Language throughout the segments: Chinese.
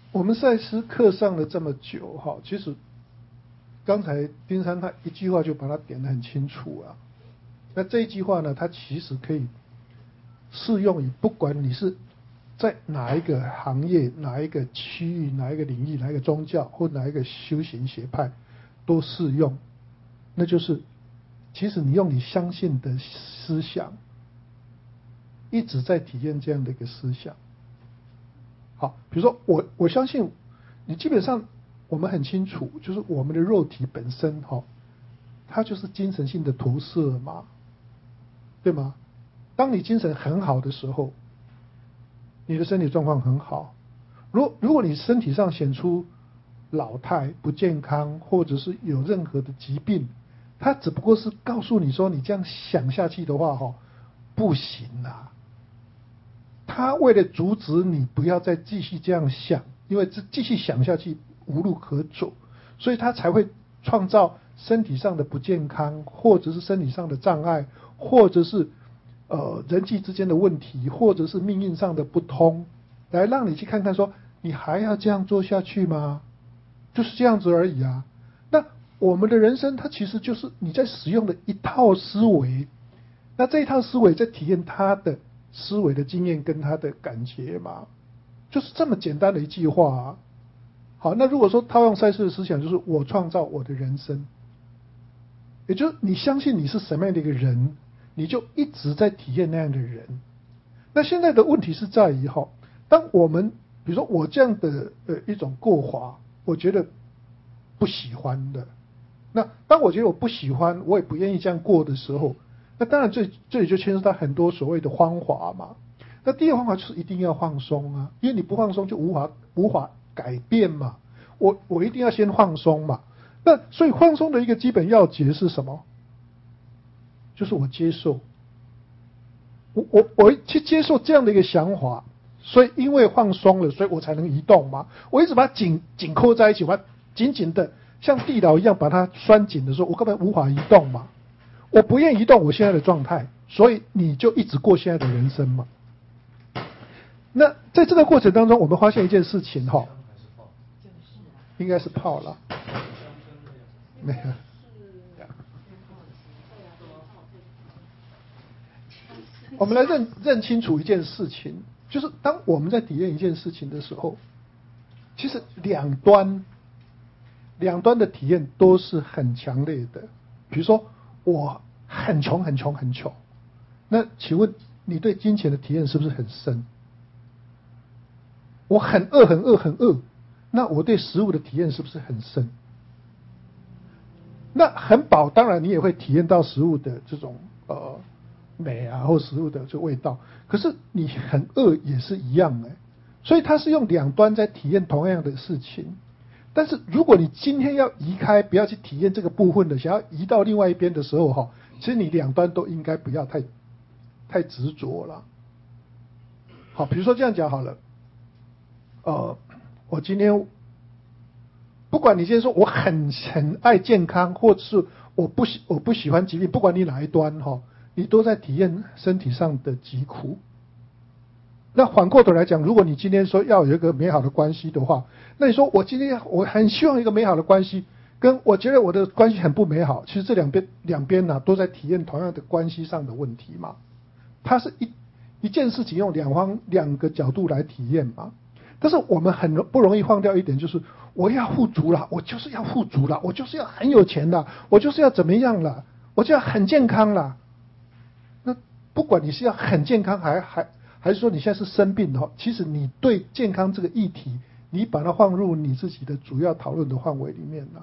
我们赛斯课上了这么久哈，其实刚才丁山他一句话就把它点得很清楚啊。那这一句话呢，它其实可以适用于不管你是在哪一个行业、哪一个区域、哪一个领域、哪一个宗教或哪一个修行学派都适用。那就是其实你用你相信的思想一直在体验这样的一个思想。好，比如说我相信你基本上我们很清楚，就是我们的肉体本身它就是精神性的投射嘛，对吗？当你精神很好的时候，你的身体状况很好。如果你身体上显出老态、不健康，或者是有任何的疾病，它只不过是告诉你说，你这样想下去的话不行啊。他为了阻止你不要再继续这样想，因为这继续想下去无路可走，所以他才会创造身体上的不健康，或者是身体上的障碍，或者是人际之间的问题，或者是命运上的不通，来让你去看看说，你还要这样做下去吗？就是这样子而已啊。那我们的人生它其实就是你在使用的一套思维，那这一套思维在体验他的思维的经验跟他的感觉嘛，就是这么简单的一句话啊。好，那如果说套用赛斯的思想，就是我创造我的人生，也就是你相信你是什么样的一个人，你就一直在体验那样的人。那现在的问题是在于当我们比如说我这样的一种过法，我觉得不喜欢的，那当我觉得我不喜欢，我也不愿意这样过的时候，那当然这里就牵涉到很多所谓的方法嘛。那第一个方法就是一定要放松啊，因为你不放松就无法改变嘛。我一定要先放松嘛。那所以放松的一个基本要诀是什么？就是我接受，我去接受这样的一个想法，所以因为放松了，所以我才能移动嘛。我一直把它紧扣在一起，把它紧紧的像地牢一样把它拴紧的时候，我根本无法移动嘛。我不愿移动我现在的状态，所以你就一直过现在的人生嘛。那在这个过程当中，我们发现一件事情应该是泡了，没有。我们来认清楚一件事情，就是当我们在体验一件事情的时候，其实两端的体验都是很强烈的。比如说我很穷，那请问你对金钱的体验是不是很深？我很饿，那我对食物的体验是不是很深？那很饱，当然你也会体验到食物的这种美啊，或食物的这味道。可是你很饿也是一样所以它是用两端在体验同样的事情。但是如果你今天要移开，不要去体验这个部分的，想要移到另外一边的时候其实你两端都应该不要太执着了。好，比如说这样讲好了，我今天不管你今天说我很爱健康，或者是我不喜欢疾病，不管你哪一端你都在体验身体上的疾苦。那反过头来讲，如果你今天说要有一个美好的关系的话，那你说我今天我很希望一个美好的关系，跟我觉得我的关系很不美好，其实这两边都在体验同样的关系上的问题嘛。它是一件事情用两个角度来体验嘛。但是我们很不容易放掉一点，就是我要富足了，我就是要富足了，我就是要很有钱了，我就是要怎么样了，我就要很健康了。那不管你是要很健康还是说你现在是生病的话，其实你对健康这个议题，你把它放入你自己的主要讨论的范围里面了。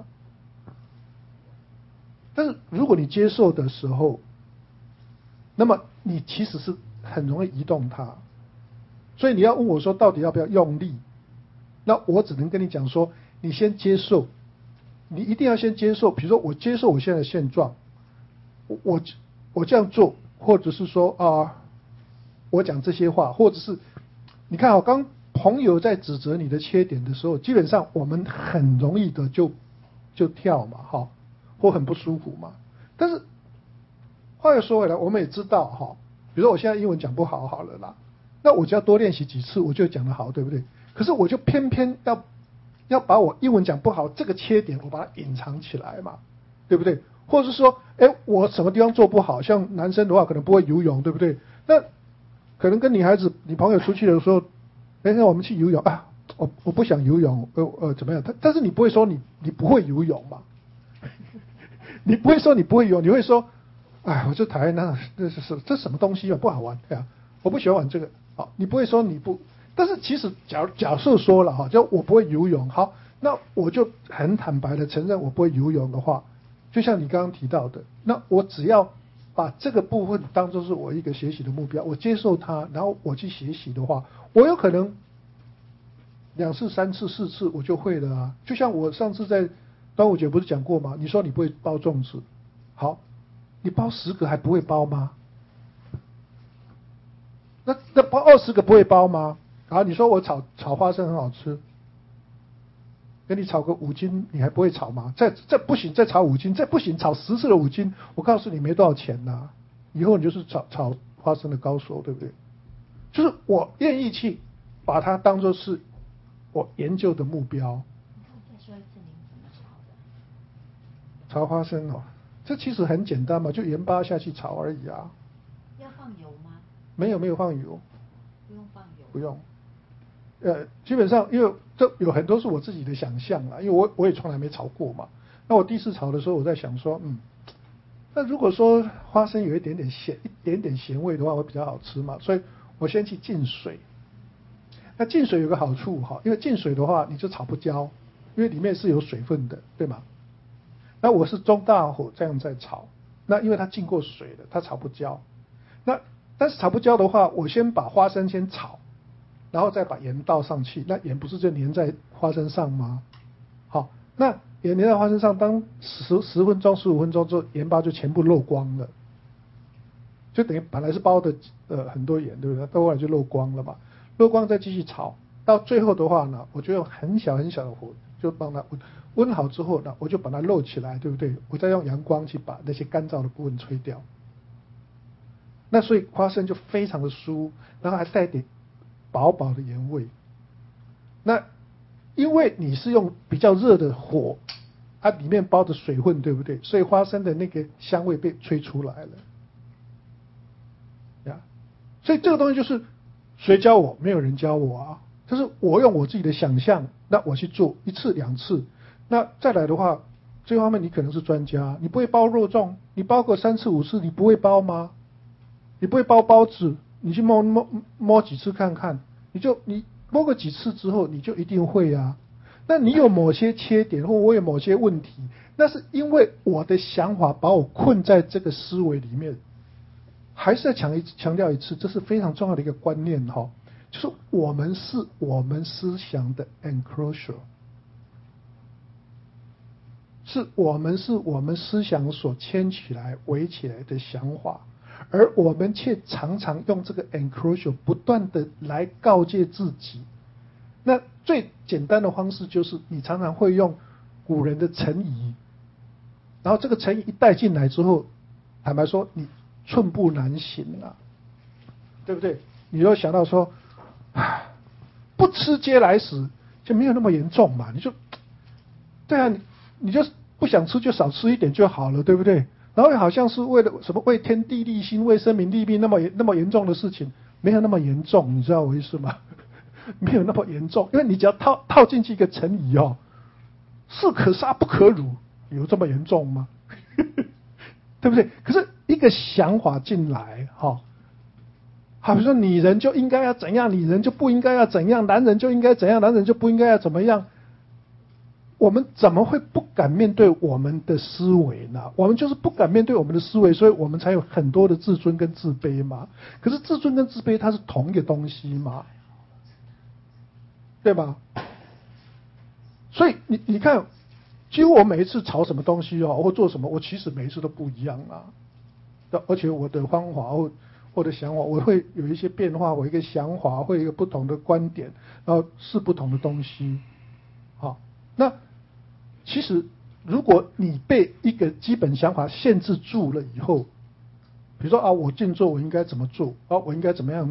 但是如果你接受的时候，那么你其实是很容易移动它。所以你要问我说到底要不要用力，那我只能跟你讲说，你先接受，你一定要先接受。比如说我接受我现在的现状，我这样做，或者是说我讲这些话，或者是你看刚朋友在指责你的缺点的时候，基本上我们很容易的就跳嘛或很不舒服嘛。但是话又说回来，我们也知道比如说我现在英文讲不好好了啦，那我只要多练习几次我就讲得好，对不对？ 可是我就偏偏要把我英文讲不好这个缺点我把它隐藏起来嘛，对不对？或者是说，我什么地方做不好？像男生的话可能不会游泳，对不对？那可能跟女孩子、你朋友出去的时候，那我们去游泳啊，我不想游泳，怎么样？但是你不会说你不会游泳嘛？你不会说你不会游泳，你会说，我就讨厌这什么东西啊，不好玩，对啊，我不喜欢玩这个。好，你不会说你不，但是其实假设说了哈，就我不会游泳，好，那我就很坦白的承认我不会游泳的话，就像你刚刚提到的，那我只要把这个部分当作是我一个学习的目标，我接受它，然后我去学习的话，我有可能2次、3次、4次我就会了啊。就像我上次在端午节不是讲过吗？你说你不会包粽子，好，你包10个还不会包吗？那包20个不会包吗？然后你说我炒花生很好吃，给你炒个5斤，你还不会炒吗？再不行，再炒5斤，再不行，炒10次的5斤，我告诉你没多少钱呐、以后你就是炒花生的高手，对不对？就是我愿意去把它当作是我研究的目标。 再说一次，您怎么炒的？ 炒花生哦，这其实很简单嘛，就盐巴下去炒而已啊。 要放油吗？ 没有放油。 不用放油。 不用。基本上因为这有很多是我自己的想象啦，因为我也从来没炒过嘛。那我第一次炒的时候，我在想说，那如果说花生有一点点咸味的话，会比较好吃嘛，所以我先去浸水。那浸水有个好处哈，因为浸水的话你就炒不焦，因为里面是有水分的，对吗？那我是中大火这样在炒，那因为它浸过水了，它炒不焦。但是炒不焦的话，我先把花生先炒，然后再把盐倒上去，那盐不是就粘在花生上吗？好，那盐粘在花生上，当10分钟、15分钟之后，盐巴就全部漏光了，就等于本来是包的很多盐，对不对？到后来就漏光了嘛，漏光再继续炒，到最后的话呢，我就用很小很小的火就帮它温好之后呢，我就把它漏起来，对不对？我再用阳光去把那些干燥的部分吹掉。那所以花生就非常的酥，然后还带点薄薄的盐味。那因为你是用比较热的火，它里面包着水分，对不对？所以花生的那个香味被吹出来了。呀，所以这个东西就是谁教我？没有人教我啊，就是我用我自己的想象，那我去做1次2次。那再来的话，这方面你可能是专家，你不会包肉粽，你包个3次5次，你不会包吗？你不会包包子，你去摸几次看看，你摸个几次之后，你就一定会啊。那你有某些缺点，或我有某些问题，那是因为我的想法把我困在这个思维里面。还是要强调一次，这是非常重要的一个观念哈，就是我们是我们思想的 enclosure， 是我们思想所牵起来围起来的想法。而我们却常常用这个 enclosure 不断的来告诫自己。那最简单的方式就是你常常会用古人的成语，然后这个成语一带进来之后，坦白说你寸步难行了，对不对？你就想到说，不吃嗟来食就没有那么严重嘛，你就对啊，你就不想吃就少吃一点就好了，对不对？然后好像是为了什么为天地立心为生民立命那么严重的事情，没有那么严重，你知道我意思吗？没有那么严重，因为你只要套进去一个成语哦，士可杀不可辱，有这么严重吗？对不对？可是一个想法进来哈，好比说女人就应该要怎样，女人就不应该要怎样，男人就应该怎样，男人就不应该要怎么样。我们怎么会不敢面对我们的思维呢？我们就是不敢面对我们的思维，所以我们才有很多的自尊跟自卑嘛。可是自尊跟自卑它是同一个东西嘛，对吧？所以你看，几乎我每一次炒什么东西哦，或做什么，我其实每一次都不一样啊。而且我的方法或者想法，我会有一些变化，我一个想法会有一个不同的观点，然后是不同的东西。好，那其实如果你被一个基本想法限制住了以后，比如说我静坐我应该怎么做，我应该怎么样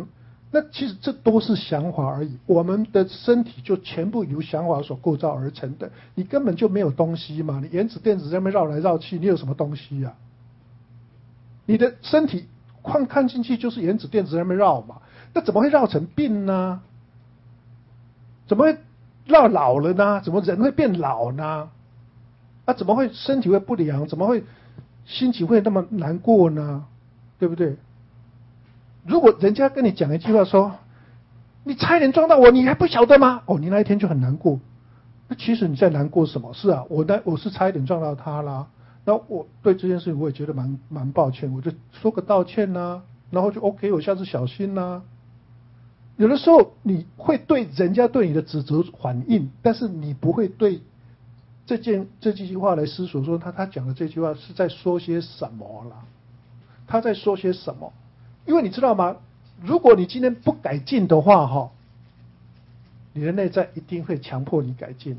那其实这都是想法而已，我们的身体就全部由想法所构造而成的，你根本就没有东西嘛，你原子电子在那边绕来绕去，你有什么东西啊？你的身体看进去就是原子电子在那边绕嘛，那怎么会绕成病呢？怎么会绕老了呢？怎么人会变老呢？怎么会身体会不良？怎么会心情会那么难过呢？对不对？如果人家跟你讲一句话说，你差一点撞到我，你还不晓得吗？你那一天就很难过。那其实你在难过什么？是啊，我是差一点撞到他啦。那我对这件事情我也觉得蛮抱歉，我就说个道歉呐，然后就 OK， 我下次小心呐。有的时候你会对人家对你的指责反应，但是你不会对这句话来思索说他讲的这句话是在说些什么啦？他在说些什么？因为你知道吗？如果你今天不改进的话，你的内在一定会强迫你改进的。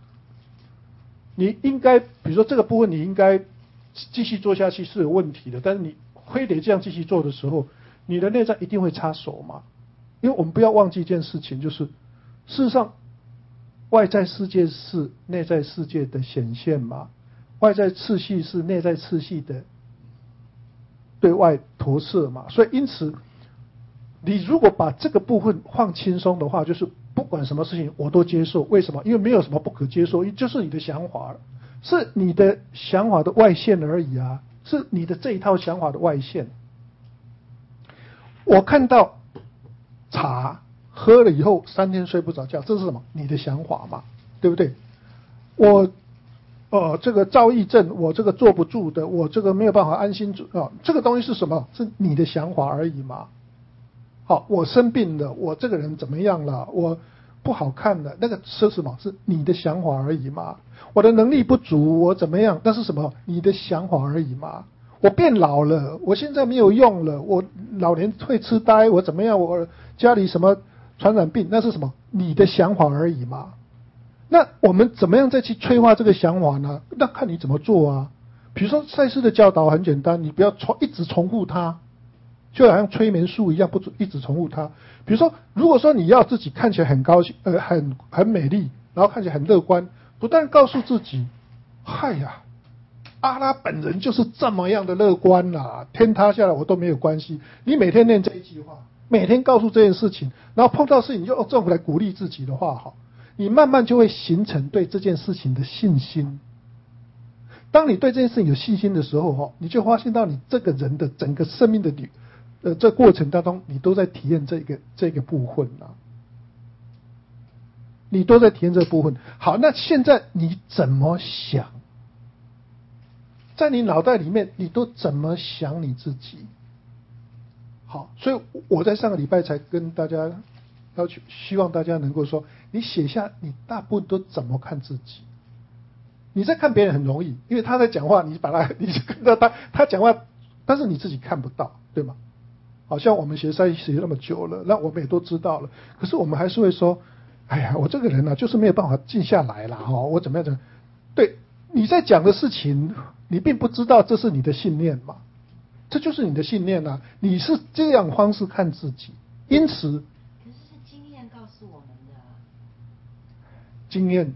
你应该，比如说这个部分，你应该继续做下去是有问题的，但是你非得这样继续做的时候，你的内在一定会插手嘛。因为我们不要忘记一件事情，就是事实上，外在世界是内在世界的显现嘛，外在次序是内在次序的对外投射嘛，所以因此，你如果把这个部分放轻松的话，就是不管什么事情我都接受。为什么？因为没有什么不可接受，就是你的想法，是你的想法的外现而已啊，是你的这一套想法的外现。我看到茶喝了以后3天睡不着觉，这是什么？你的想法嘛，对不对？我这个躁郁症，我这个坐不住的，我这个没有办法安心住这个东西是什么？是你的想法而已嘛。好，我生病了，我这个人怎么样了？我不好看了，那个是什么？是你的想法而已嘛。我的能力不足，我怎么样？那是什么？你的想法而已嘛。我变老了，我现在没有用了，我老年会痴呆，我怎么样？我家里什么传染病，那是什么？你的想法而已嘛。那我们怎么样再去催化这个想法呢？那看你怎么做啊。比如说赛斯的教导很简单，你不要一直重复它，就好像催眠术一样，不一直重复它。比如说，如果说你要自己看起来很高兴，很美丽，然后看起来很乐观，不但告诉自己，嗨呀，阿拉本人就是这么样的乐观啦，天塌下来我都没有关系。你每天念这一句话，每天告诉这件事情，然后碰到事情就用这种来鼓励自己的话，你慢慢就会形成对这件事情的信心。当你对这件事情有信心的时候，你就发现到你这个人的整个生命的这过程当中，你都在体验这个部分啊，你都在体验这个部分。好，那现在你怎么想？在你脑袋里面，你都怎么想你自己？好，所以我在上个礼拜才跟大家要求，希望大家能够说，你写下你大部分都怎么看自己。你在看别人很容易，因为他在讲话，你就看到他讲话，但是你自己看不到，对吗？好像我们学赛学那么久了，那我们也都知道了，可是我们还是会说，哎呀，我这个人呢，就是没有办法静下来啦，我怎么样？对，你在讲的事情，你并不知道这是你的信念嘛，这就是你的信念啊，你是这样方式看自己，因此， 可是是经验告诉我们的， 经验，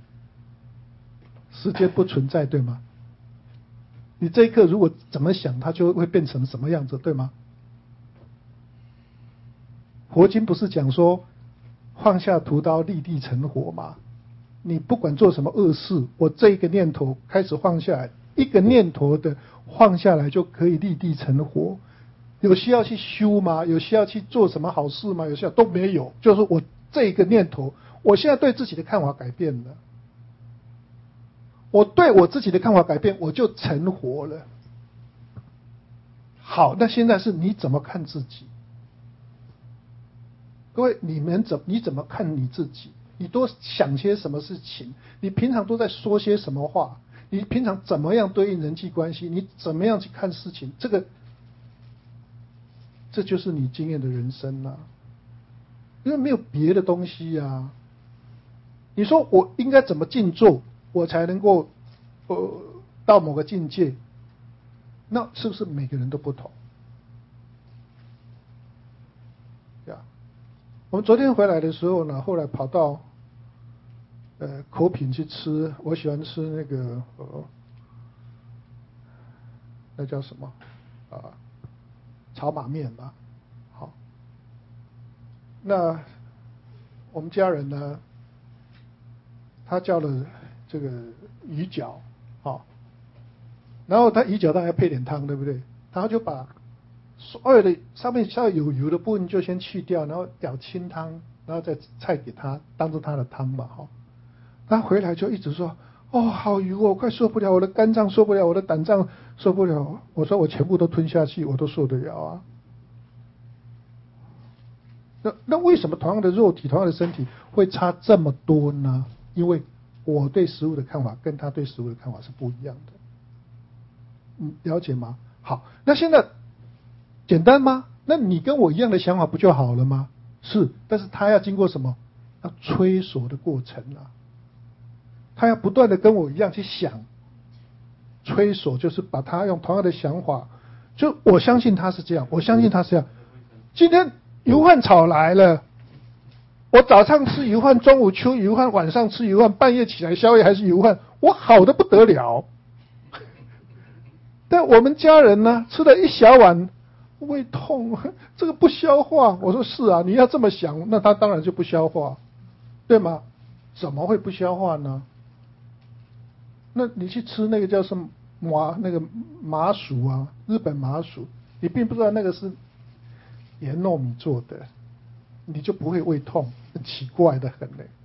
时间不存在，对吗？你这一刻如果怎么想，它就会变成什么样子，对吗？佛经不是讲说放下屠刀立地成佛吗？你不管做什么恶事，我这一个念头开始放下来，一个念头的放下来就可以立地成佛。有需要去修吗？有需要去做什么好事吗？有需要都没有，就是我这一个念头，我现在对自己的看法改变了，我对我自己的看法改变，我就成佛了。好，那现在是你怎么看自己？各位，你怎么看你自己？你都想些什么事情？你平常都在说些什么话？你平常怎么样对应人际关系？你怎么样去看事情？这就是你经验的人生啊，因为没有别的东西啊。你说我应该怎么静坐，我才能够到某个境界？那是不是每个人都不同？呀， 我们昨天回来的时候呢，后来跑到口品去吃，我喜欢吃那个那叫什么炒马面吧。好，那我们家人呢，他叫了这个鱼饺，好，然后他鱼饺当然要配点汤，对不对？然后就把所有的上面稍微有油的部分就先去掉，然后舀清汤，然后再菜给他当做他的汤嘛，哈。他回来就一直说：“哦，好油哦，我快受不了，我的肝脏受不了，我的胆脏受不了。”我说：“我全部都吞下去，我都受得了啊。”那为什么同样的肉体、同样的身体会差这么多呢？因为我对食物的看法跟他对食物的看法是不一样的。了解吗？好，那现在简单吗？那你跟我一样的想法不就好了吗？是，但是他要经过什么？要催熟的过程啊。他要不断的跟我一样去想，催熟就是把他用同样的想法，就我相信他是这样，我相信他是这样。今天油饭炒来了，我早上吃油饭，中午吃油饭，晚上吃油饭，半夜起来宵夜还是油饭，我好的不得了。但我们家人呢，吃了一小碗，胃痛，这个不消化。我说是啊，你要这么想，那他当然就不消化，对吗？怎么会不消化呢？那你去吃那个叫什么那个麻薯啊，日本麻薯，你并不知道那个是盐糯米做的，你就不会胃痛，很奇怪的很嘞。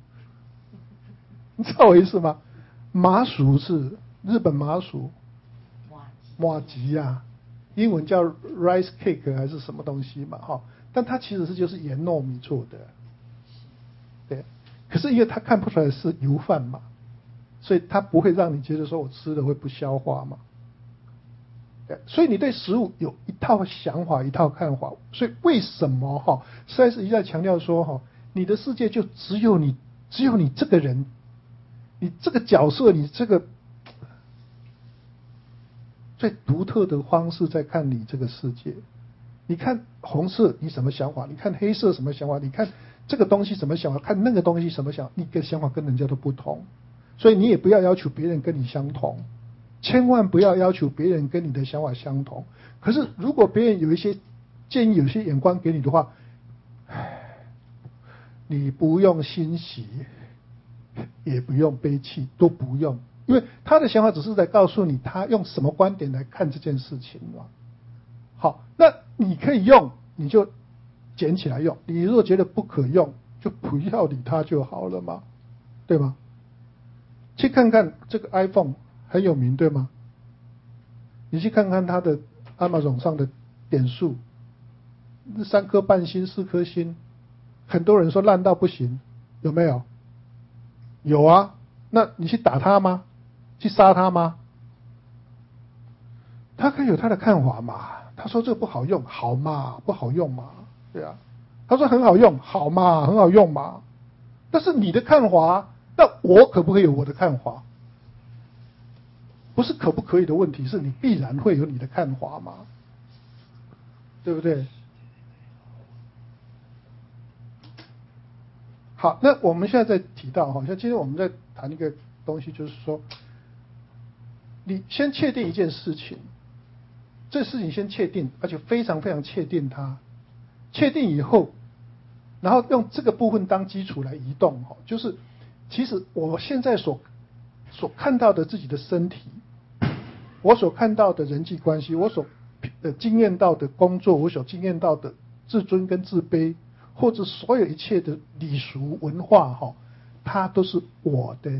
你知道我意思吗？麻薯是日本麻薯，麻吉啊，英文叫 rice cake 还是什么东西嘛，哈，但它其实就是盐糯米做的，对。可是因为它看不出来是油饭嘛，所以它不会让你觉得说我吃了会不消化嘛。所以你对食物有一套想法，一套看法。所以为什么实在是一再强调说你的世界就只有你这个人，你这个角色，你这个最独特的方式在看你这个世界。你看红色你什么想法，你看黑色什么想法，你看这个东西什么想法，看那个东西什么想法，你的想法跟人家都不同。所以你也不要要求别人跟你相同，千万不要要求别人跟你的想法相同。可是如果别人有一些建议，有些眼光给你的话，你不用欣喜，也不用悲泣，都不用，因为他的想法只是在告诉你他用什么观点来看这件事情嘛。好，那你可以用，你就捡起来用；你如果觉得不可用，就不要理他就好了嘛，对吗？去看看这个 iPhone 很有名，对吗？你去看看它的 Amazon 上的点数，3颗半星、4颗星，很多人说烂到不行，有没有？有啊，那你去打他吗？去杀他吗？他可以有他的看法嘛？他说这个不好用，好嘛，不好用嘛，对啊。他说很好用，好嘛，很好用嘛。但是你的看法，那我可不可以有我的看法？不是可不可以的问题，是你必然会有你的看法嘛，对不对？好，那我们现在在提到像今天我们在谈一个东西，就是说，你先确定一件事情，这事情先确定，而且非常非常确定它，确定以后，然后用这个部分当基础来移动，就是其实我现在所看到的自己的身体，我所看到的人际关系，我所经验到的工作，我所经验到的自尊跟自卑，或者所有一切的礼俗文化它都是我的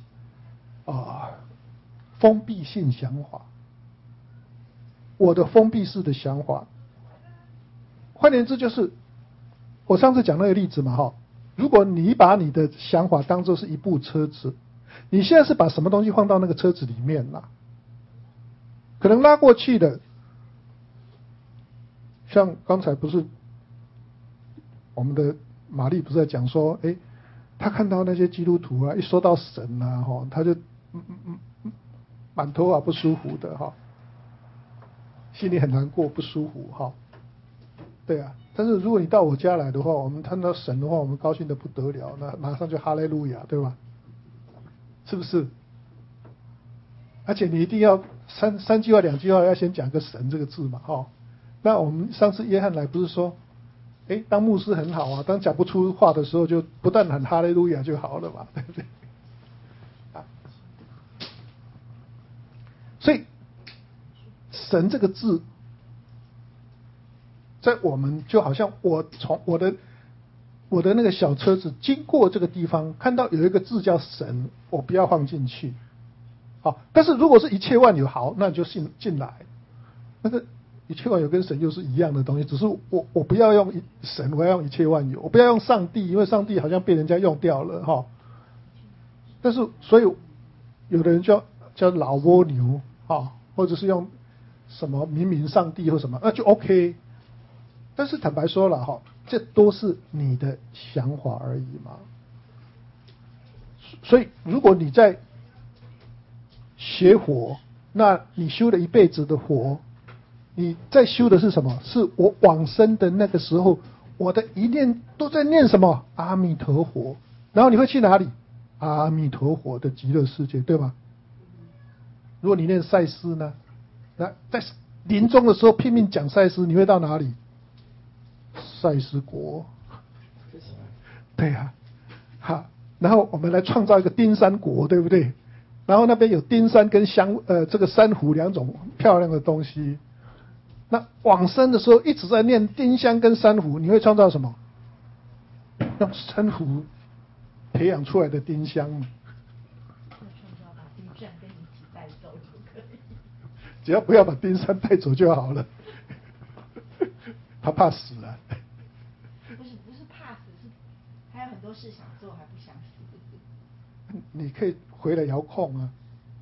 封闭性想法，我的封闭式的想法。换言之，就是我上次讲那个例子嘛如果你把你的想法当作是一部车子，你现在是把什么东西放到那个车子里面啦？可能拉过去的，像刚才不是我们的玛丽不是在讲说，他看到那些基督徒啊，一说到神啊，他就满头不舒服的心里很难过，不舒服对啊， 但是如果你到我家来的话，我们看到神的话，我们高兴得不得了，那马上就哈利路亚，对吧？是不是？而且你一定要三句话2句话要先讲个神这个字嘛，那我们上次约翰来不是说，当牧师很好啊，当讲不出话的时候，就不但喊哈利路亚就好了嘛，对不对？所以神这个字，在我们就好像我从我的那个小车子经过这个地方，看到有一个字叫神，我不要放进去。好，但是如果是一切万有，好，那你就进来。那个一切万有跟神又是一样的东西，只是我不要用神，我要用一切万有，我不要用上帝，因为上帝好像被人家用掉了但是所以有的人叫老蜗牛或者是用什么明上帝或什么，那就 OK。但是坦白说了这都是你的想法而已嘛。所以如果你在学佛，那你修了一辈子的佛，你在修的是什么？是我往生的那个时候，我的一念都在念什么？阿弥陀佛。然后你会去哪里？阿弥陀佛的极乐世界，对吗？如果你念赛斯呢？那在临终的时候拼命讲赛斯，你会到哪里？赛斯国。对啊，好，然后我们来创造一个丁山国，对不对？然后那边有丁山跟这个珊瑚2种漂亮的东西。那往生的时候一直在念丁香跟珊瑚，你会创造什么？用珊瑚培养出来的丁香嘛。 把丁山跟你一起带走就可以。 只要不要把丁山带走就好了。他怕死了。 不是怕死，是还有很多事想做还不想死。 你可以回来遥控啊。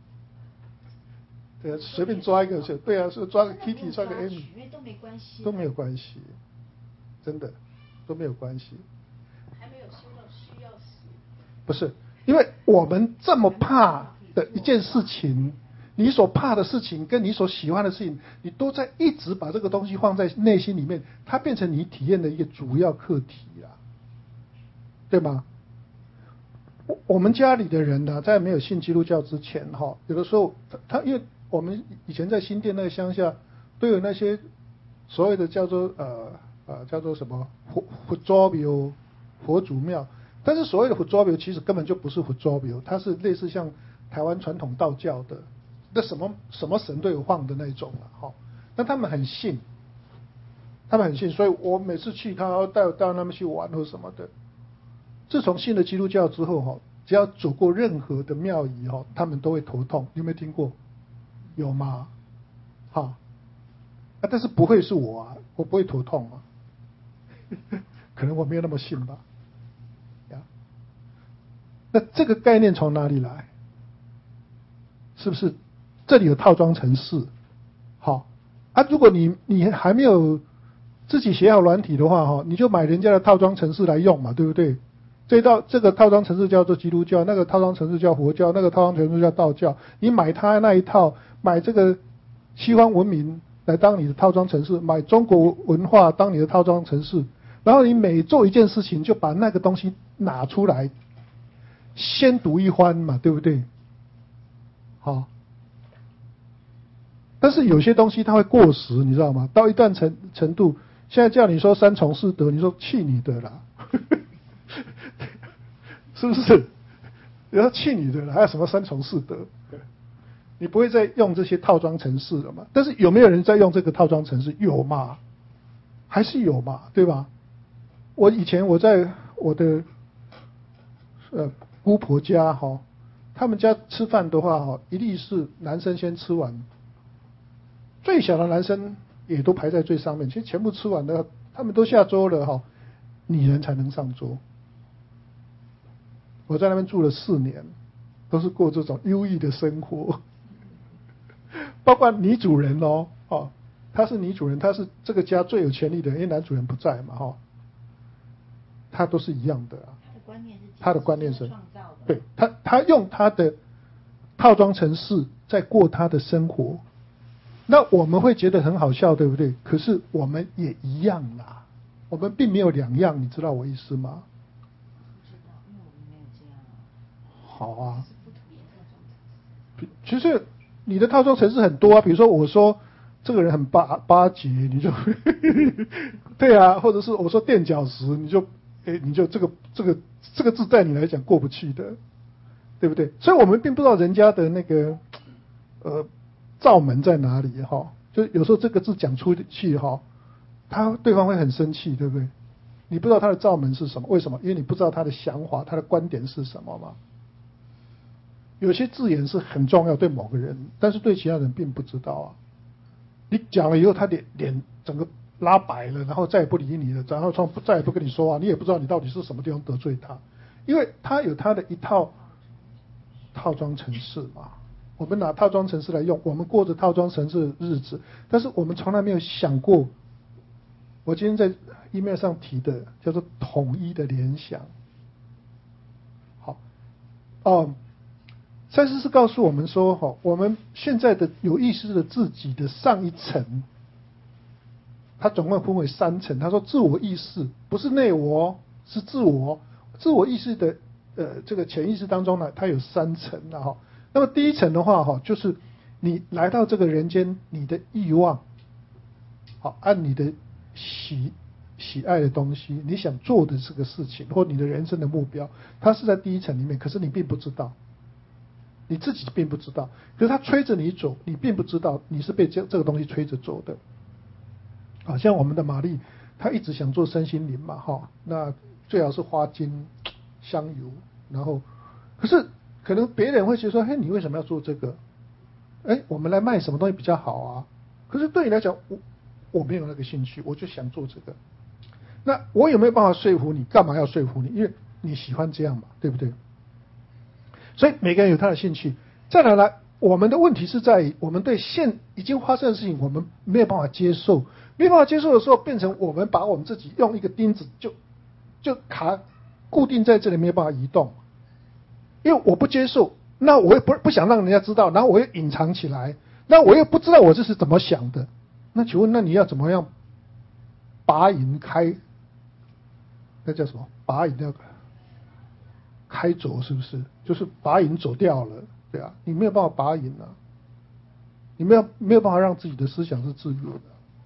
对啊，随便抓一个就对啊，是抓个 Kitty 抓个 Amy， 因为都没关系， 都没有关系，真的都没有关系。 还没有修到需要死。 不是，因为我们这么怕的一件事情，你所怕的事情跟你所喜欢的事情，你都在一直把这个东西放在内心里面，它变成你体验的一个主要课题啦，对吗？我们家里的人呢，在没有信基督教之前有的时候他因为我们以前在新店那个乡下都有那些所谓的叫做叫做什么佛祖庙、佛祖庙，但是所谓的佛祖庙其实根本就不是佛祖庙，它是类似像台湾传统道教的，那什么神都有放的那种了但他们很信，所以我每次去他带他们去玩或什么的。自从信了基督教之后只要走过任何的庙宇他们都会头痛，你有没有听过？有吗？但是不会是我我不会头痛可能我没有那么信吧。那这个概念从哪里来？是不是这里有套装程式？如果你还没有自己写好软体的话你就买人家的套装程式来用嘛，对不对？这个套装程式叫做基督教，那个套装程式叫佛教，那个套装程式叫道教。你买它那一套，买这个西方文明来当你的套装程式，买中国文化当你的套装程式，然后你每做一件事情就把那个东西拿出来先读一番嘛，对不对？但是有些东西它会过时，你知道吗？到一段程度，现在叫你说三从四德，你说气你的啦是不是？你说气你的啦，还有什么三从四德？你不会再用这些套装程式了嘛？但是有没有人在用这个套装程式？有嘛？还是有嘛？对吧？我以前我在我的姑婆家他们家吃饭的话一律是男生先吃完，最小的男生也都排在最上面，其实全部吃完了，他们都下桌了女人才能上桌。我在那边住了4年，都是过这种优异的生活。包括女主人她是女主人，她是这个家最有权利的人，因为男主人不在嘛她都是一样的她的观念是创造的， 对，她用她的套装程式在过她的生活。那我们会觉得很好笑，对不对？可是我们也一样啦。 我们并没有两样，你知道我意思吗？ 不知道，因为我们没有这样啊。 好啊， 是不同的套装程式。 其实你的套装程式很多啊，比如说我说这个人很巴结，你就对啊，或者是我说垫脚石，你就这个字在你来讲过不去的，对不对？所以我们并不知道人家的那个罩门在哪里哈，就有时候这个字讲出去哈，对方会很生气，对不对？你不知道他的罩门是什么，为什么？因为你不知道他的想法，他的观点是什么嘛。有些字眼是很重要对某个人，但是对其他人并不知道啊。你讲了以后，他的脸整个拉白了，然后再也不理你了，然后再也不跟你说话，你也不知道你到底是什么地方得罪他，因为他有他的一套套装程式嘛。我们拿套装程式来用，我们过着套装程式的日子，但是我们从来没有想过，我今天在 email 上提的叫做统一的联想。好，赛斯是告诉我们说，我们现在的有意识的自己的上一层，它总共分为3层。他说，自我意识不是内我，是自我。自我意识的这个潜意识当中呢，它有3层了哈。那么第一层的话就是你来到这个人间，你的欲望，好，按你的喜爱的东西，你想做的这个事情，或你的人生的目标，它是在第一层里面，可是你并不知道，你自己并不知道，可是它催着你走，你并不知道你是被这个东西催着走的。好像我们的玛丽，她一直想做身心灵嘛，哈，那最好是花精、香油，然后，可是可能别人会觉得说，嘿，你为什么要做这个？我们来卖什么东西比较好啊？可是对你来讲，我没有那个兴趣，我就想做这个。那我有没有办法说服你？干嘛要说服你？因为你喜欢这样嘛，对不对？所以每个人有他的兴趣。再来呢，我们的问题是在于，我们对已经发生的事情，我们没有办法接受。没有办法接受的时候，变成我们把我们自己用一个钉子就固定在这里，没有办法移动。因为我不接受，那我又不想让人家知道，然后我又隐藏起来，那我又不知道我这是怎么想的。那请问，那你要怎么样拔营开？那叫什么？拔营要开走，是不是？就是拔营走掉了，对啊，你没有办法拔营啊，你没有办法让自己的思想是自由的。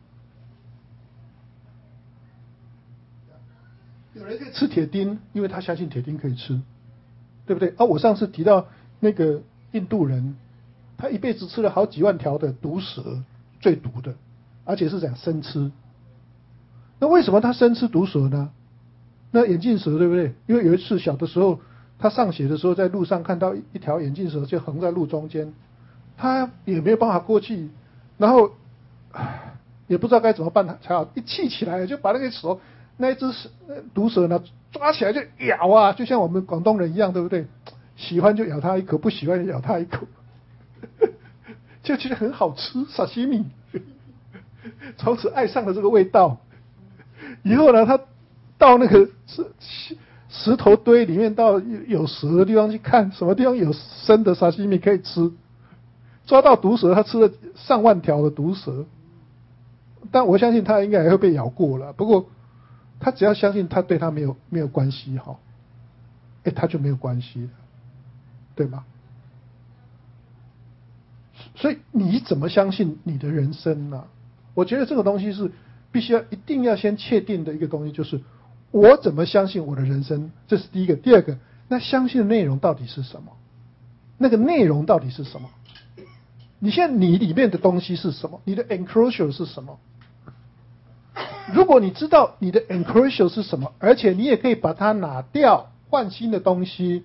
有人可以吃铁钉，因为他相信铁钉可以吃，对不对？我上次提到那个印度人，他一辈子吃了好几万条的毒蛇，最毒的，而且是讲生吃。那为什么他生吃毒蛇呢？那眼镜蛇对不对？因为有一次小的时候，他上学的时候，在路上看到一条眼镜蛇就横在路中间，他也没有办法过去，然后也不知道该怎么办才好，一气起来就把那一只毒蛇呢抓起来就咬啊，就像我们广东人一样，对不对？喜欢就咬它一口，不喜欢就咬它一口，就觉得很好吃，沙西米，从此爱上了这个味道。以后呢，他到那个石头堆里面，到有蛇的地方去看，什么地方有生的沙西米可以吃。抓到毒蛇，他吃了上万条的毒蛇，但我相信他应该也会被咬过了。不过他只要相信他对他没有关系哈，他就没有关系了，对吗？所以你怎么相信你的人生呢？我觉得这个东西是一定要先确定的一个东西，就是我怎么相信我的人生，这是第一个。第二个，那相信的内容到底是什么？那个内容到底是什么？你现在你里面的东西是什么？你的 enclosure 是什么？如果你知道你的 enclosure 是什么，而且你也可以把它拿掉，换新的东西，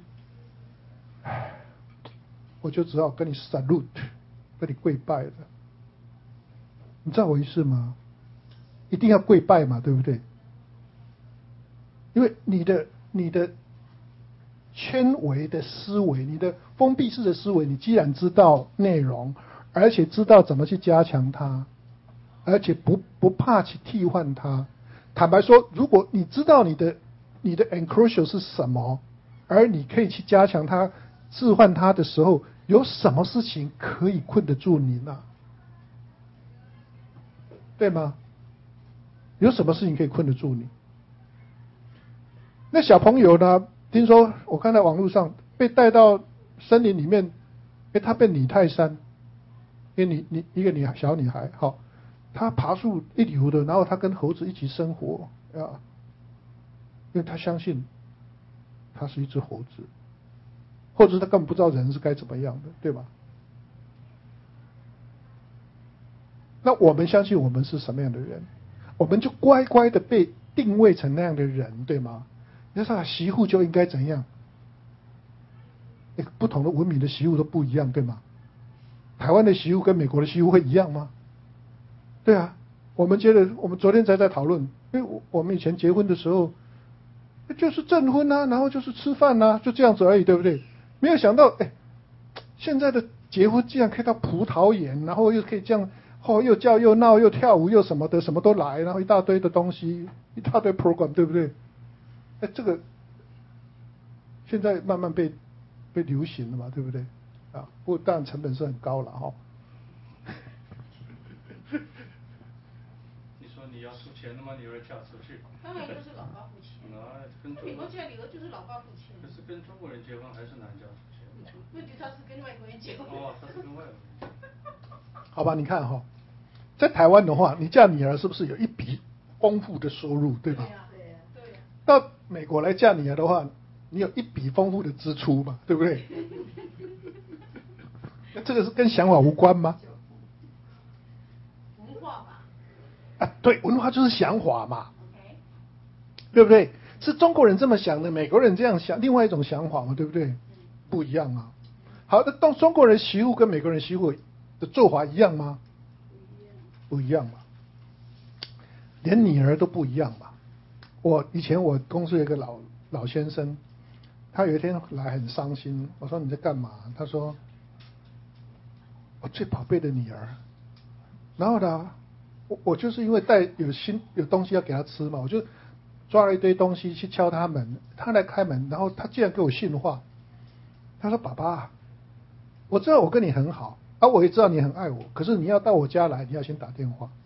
我就只好跟你 salute， 跟你跪拜了。你知道我意思吗？一定要跪拜嘛，对不对？因为你的圈围的思维，你的封闭式的思维，你既然知道内容，而且知道怎么去加强它，而且不怕去替换它。坦白说，如果你知道你的 enclosure 是什么，而你可以去加强它、置换它的时候，有什么事情可以困得住你呢？对吗？ 有什么事情可以困得住你？那小朋友呢？听说我看到网络上被带到森林里面，他被女泰山，一个小女孩，好，她爬树一流的，然后她跟猴子一起生活啊，因为她相信她是一只猴子，或者是她根本不知道人是该怎么样的，对吧？那我们相信我们是什么样的人，我们就乖乖的被定位成那样的人，对吗？你说媳妇就应该怎样？不同的文明的媳妇都不一样，对吗？台湾的媳妇跟美国的媳妇会一样吗？对啊，我们昨天才在讨论，因为我们以前结婚的时候，就是证婚啊，然后就是吃饭啊，就这样子而已，对不对？没有想到，现在的结婚竟然可以到葡萄园，然后又可以这样，又叫又闹又跳舞又什么的，什么都来，然后一大堆的东西，一大堆 program， 对不对？这个现在慢慢被流行了嘛，对不对？啊，不过当然成本是很高了哈。 你说你要出钱的吗？女儿嫁出去？ 当然就是老爸付钱。美国嫁女儿就是老爸付钱。 可是跟中国人结婚还是男家出钱？ 问题他是跟外国人结婚。 哦，他是跟外国人。 好吧，你看哈，在台湾的话，你嫁女儿是不是有一笔丰富的收入，对吧？ 对呀。 到美国来嫁女儿的话，你有一笔丰富的支出嘛，对不对？那这个是跟想法无关吗？ 文化吧。 对，文化就是想法嘛，对不对？是中国人这么想的，美国人这样想，另外一种想法嘛，对不对？不一样啊。好，那中国人媳妇跟美国人媳妇的做法一样吗？不一样嘛，连女儿都不一样嘛。以前我公司有一个老先生，他有一天来很伤心，我说你在干嘛？他说我最宝贝的女儿，然后呢，我就是因为有东西要给他吃嘛，我就抓了一堆东西去敲他门，他来开门，然后他竟然给我训话，他说爸爸，我知道我跟你很好，我也知道你很爱我，可是你要到我家来，你要先打电话。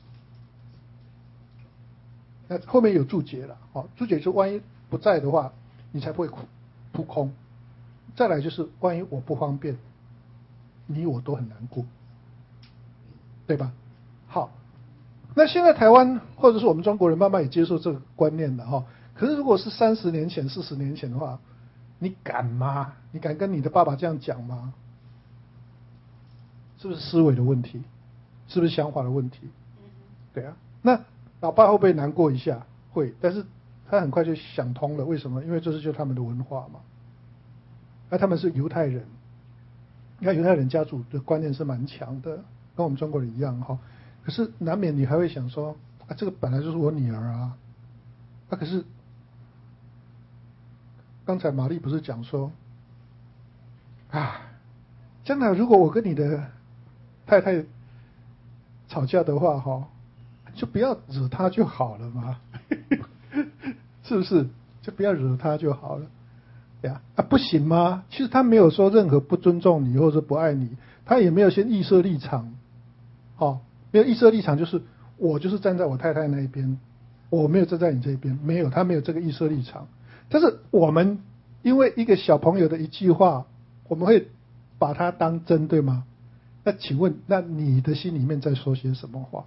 那后面有注解了，注解是万一不在的话，你才不会扑空。再来就是万一我不方便，你我都很难过，对吧？好，那现在台湾或者是我们中国人慢慢也接受这个观念了哈。可是如果是30年前、40年前的话，你敢吗？你敢跟你的爸爸这样讲吗？是不是思维的问题？是不是想法的问题？对啊，那老爸会不会难过一下？会，但是他很快就想通了，为什么？因为这是就他们的文化嘛。那他们是犹太人，你看犹太人家族的观念是蛮强的，跟我们中国人一样哈。可是难免你还会想说，这个本来就是我女儿啊，可是刚才玛丽不是讲说，将来如果我跟你的太太吵架的话哈，就不要惹她就好了嘛，是不是？就不要惹她就好了。不行吗？其实他没有说任何不尊重你或者不爱你，他也没有先预设立场，没有预设立场，就是我就是站在我太太那一边，我没有站在你这边，没有，他没有这个预设立场。但是我们因为一个小朋友的一句话，我们会把它当真，对吗？那请问，那你的心里面在说些什么话？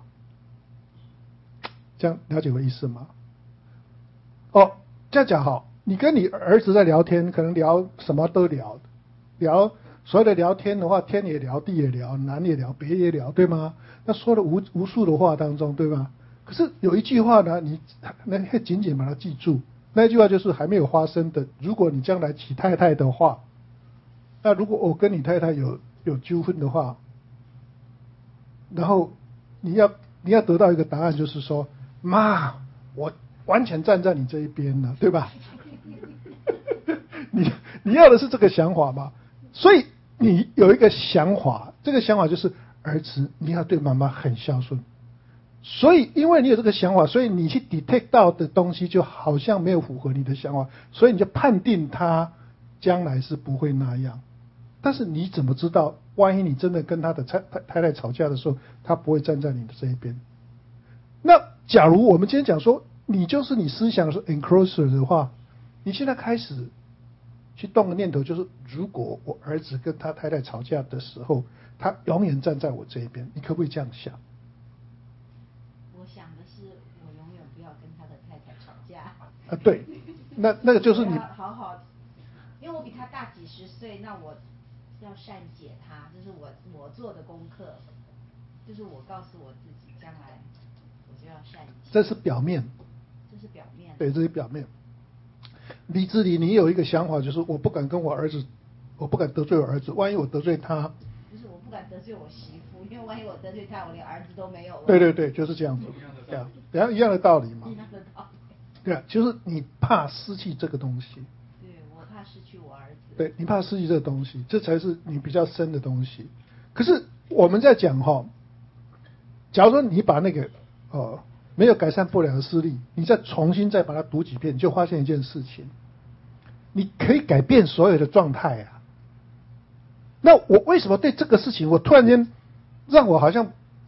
这样了解我意思吗？这样讲好。你跟你儿子在聊天，可能聊什么都聊所谓的聊天的话，天也聊，地也聊，南也聊，北也聊，对吗？那说了无数的话当中，对吧？可是有一句话呢，你紧紧把它记住，那一句话就是还没有发生的。如果你将来娶太太的话，那如果我跟你太太有纠纷的话，然后你要得到一个答案，就是说，妈，我完全站在你这一边了，对吧？你要的是这个想法吗？所以你有一个想法，这个想法就是儿子你要对妈妈很孝顺。所以因为你有这个想法，所以你去 detect 到的东西就好像没有符合你的想法，所以你就判定他将来是不会那样。但是你怎么知道，万一你真的跟他的太太吵架的时候，他不会站在你的这一边？那假如我们今天讲说，你就是你思想是 encroacher 的话，你现在开始去动个念头，就是如果我儿子跟他太太吵架的时候，他永远站在我这一边，你可不可以这样想？ 我想的是，我永远不要跟他的太太吵架。 对，那个就是你我要好好，因为我比他大几十岁，那我要善解他，这是我做的功课，就是我告诉我自己，将来我就要善解。 这是表面， 这是表面。 对，这是表面。理智里你有一个想法，就是我不敢跟我儿子，我不敢得罪我儿子，万一我得罪他。 不是，我不敢得罪我媳妇，因为万一我得罪他，我连儿子都没有了。 对对对，就是这样子，对啊，一样的道理嘛。 一样的道理。 对啊，就是你怕失去这个东西。 对，我怕失去我儿子。 对，你怕失去这个东西，这才是你比较深的东西。可是我们在讲哈，假如说你把那个没有改善不了的事例，你再重新再把它读几遍，你就发现一件事情，你可以改变所有的状态啊。那我为什么对这个事情，我突然间让我好像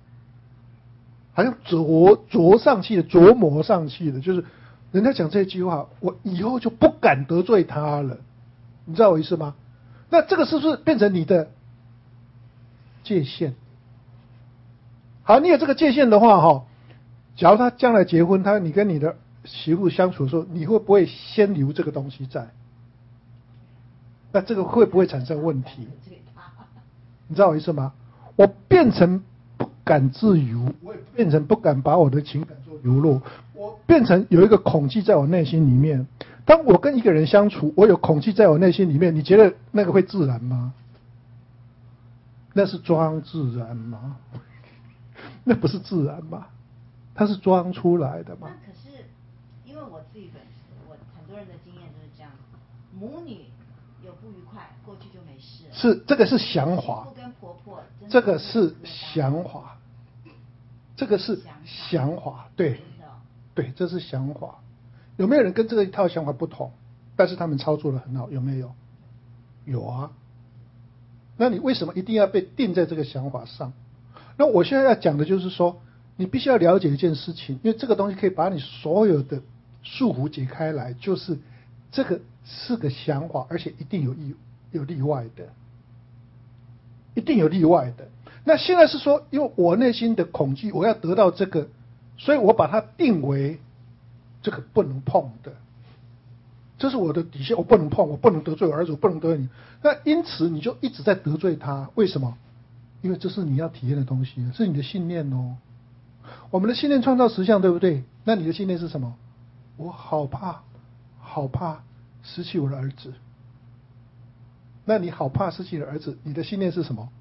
琢磨上去的，就是人家讲这句话，我以后就不敢得罪他了，你知道我意思吗？那这个是不是变成你的界限？好，你有这个界限的话，假如他将来结婚，你跟你的媳妇相处的时候，你会不会先留这个东西在？那这个会不会产生问题？你知道我意思吗？我变成不敢自由，我也变成不敢把我的情感做流露，我变成有一个恐惧在我内心里面。当我跟一个人相处，我有恐惧在我内心里面，你觉得那个会自然吗？那是装自然吗？那不是自然吗？它是装出来的吗？ 那可是因为我自己我很多人的经验就是这样，母女有不愉快，过去就没事了。 是这个是想法， 跟婆婆这个是想法，这个是想法，对，对，这是想法。有没有人跟这个一套想法不同，但是他们操作得很好？有没有？有啊。那你为什么一定要被定在这个想法上？那我现在要讲的就是说，你必须要了解一件事情，因为这个东西可以把你所有的束缚解开来，就是这个是个想法，而且一定有例外的，一定有例外的。那现在是说，因为我内心的恐惧，我要得到这个，所以我把它定为这个不能碰的，这是我的底线，我不能碰，我不能得罪我儿子，我不能得罪你。那因此你就一直在得罪他，为什么？因为这是你要体验的东西，是你的信念哦。我们的信念创造实相，对不对？那你的信念是什么？我好怕失去我的儿子。那你好怕失去你的儿子，你的信念是什么？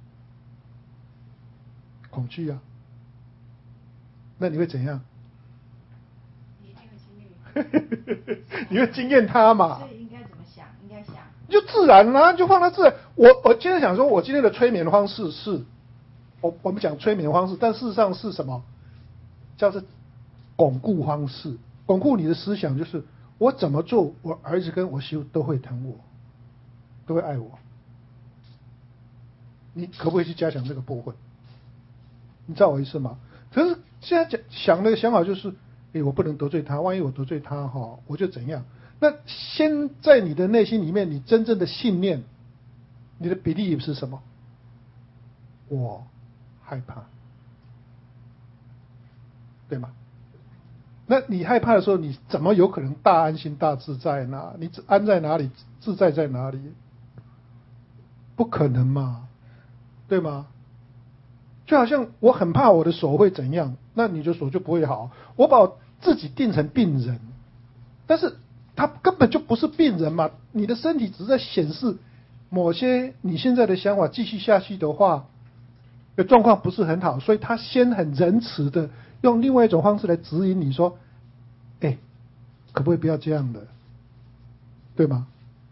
恐惧啊。那你会怎样？你会经验他嘛？ 所以应该怎么想？应该想就自然啦，就放它自然。我今天想说，我今天的催眠方式是，我们讲催眠方式，但事实上是什么？叫做巩固方式，巩固你的思想，就是我怎么做，我儿子跟我媳妇都会疼我，都会爱我。你可不可以去加强这个部分？你知道我意思吗？可是现在想那个想法就是，我不能得罪他，万一我得罪他我就怎样？那先在你的内心里面，你真正的信念，你的belief是什么？我害怕，对吗？那你害怕的时候，你怎么有可能大安心大自在呢？你安在哪里，自在在哪里？不可能嘛，对吗？就好像我很怕我的手会怎样，那你的手就不会好。我把我自己定成病人，但是他根本就不是病人嘛，你的身体只是在显示某些你现在的想法继续下去的话，的状况不是很好，所以他先很仁慈的用另外一种方式来指引你说，可不可以不要这样的，对吗？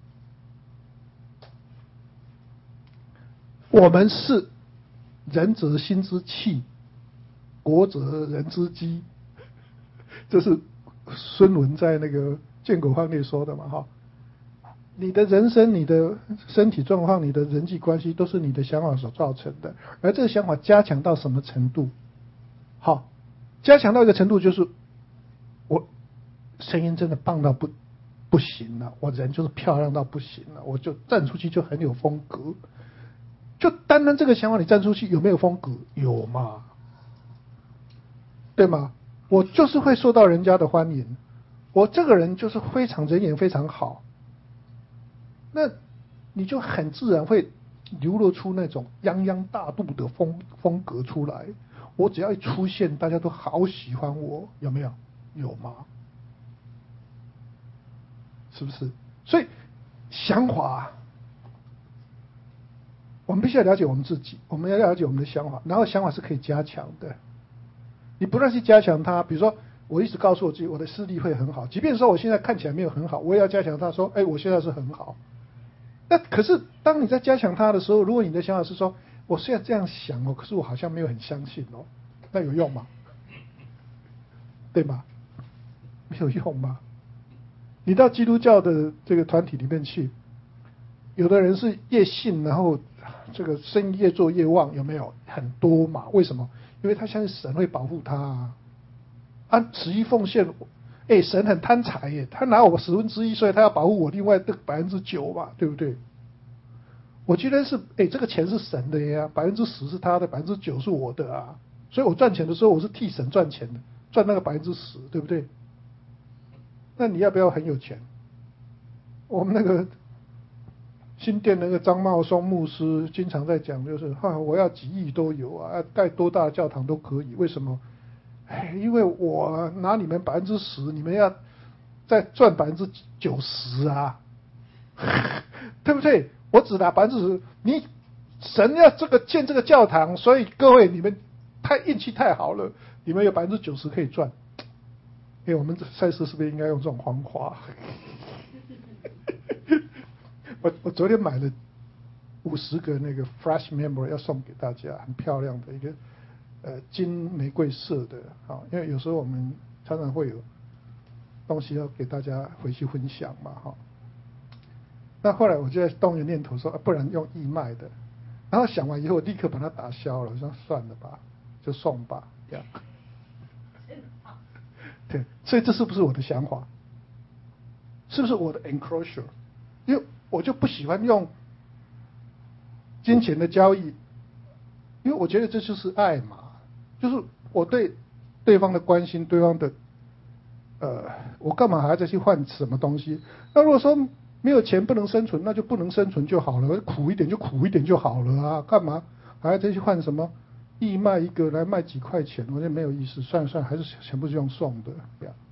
我们是仁者心之器，国者人之基，这是孙文在那个《建国方略》说的嘛，你的人生、你的身体状况、你的人际关系，都是你的想法所造成的。而这个想法加强到什么程度？ 加强到一个程度，就是我声音真的棒到不行了，我人就是漂亮到不行了，我就站出去就很有风格。就单单这个想法，你站出去有没有风格？有嘛？对吗？我就是会受到人家的欢迎，我这个人就是非常人缘非常好，那你就很自然会流露出那种泱泱大度的风格出来。我只要一出现，大家都好喜欢我，有没有？有吗？是不是？所以想法，我们必须要了解我们自己，我们要了解我们的想法，然后想法是可以加强的。你不断去加强它，比如说我一直告诉我自己，我的视力会很好，即便说我现在看起来没有很好，我也要加强它，说，哎，我现在是很好。那可是当你在加强它的时候，如果你的想法是说，我现在这样想哦，可是我好像没有很相信哦，那有用吗？对吗？没有用吗？你到基督教的这个团体里面去，有的人是越信，然后这个生意越做越旺，有没有？很多嘛？为什么？因为他相信神会保护他啊。十一奉献，神很贪财耶，他拿我1/10，所以他要保护我另外的9%嘛，对不对？我觉得是，这个钱是神的呀，10%是他的，9%是我的啊，所以我赚钱的时候，我是替神赚钱的，赚那个10%，对不对？那你要不要很有钱？我们那个新店那个张茂松牧师经常在讲，就是我要几亿都有啊，盖多大的教堂都可以，为什么？因为我拿你们10%，你们要再赚90%啊，对不对？我只拿10%，你神要建这个教堂，所以各位你们运气太好了，你们有90%可以赚。我们赛事是不是应该用这种方法？我昨天买了50个那个 Flash Member 要送给大家，很漂亮的一个金玫瑰色的，因为有时候我们常常会有东西要给大家回去分享嘛，那后来我就在动一个念头说，不然用义卖的，然后想完以后立刻把它打消了，我说算了吧，就送吧，这样。对，所以这是不是我的想法？是不是我的 enclosure？ 因为我就不喜欢用金钱的交易，因为我觉得这就是爱嘛，就是我对对方的关心，对方的我干嘛还要再去换什么东西？那如果说没有钱不能生存，那就不能生存就好了，苦一点就苦一点就好了啊，干嘛还要再去换什么义卖一个来卖几块钱？我觉得没有意思，算了算了，还是全部是用送的，这样。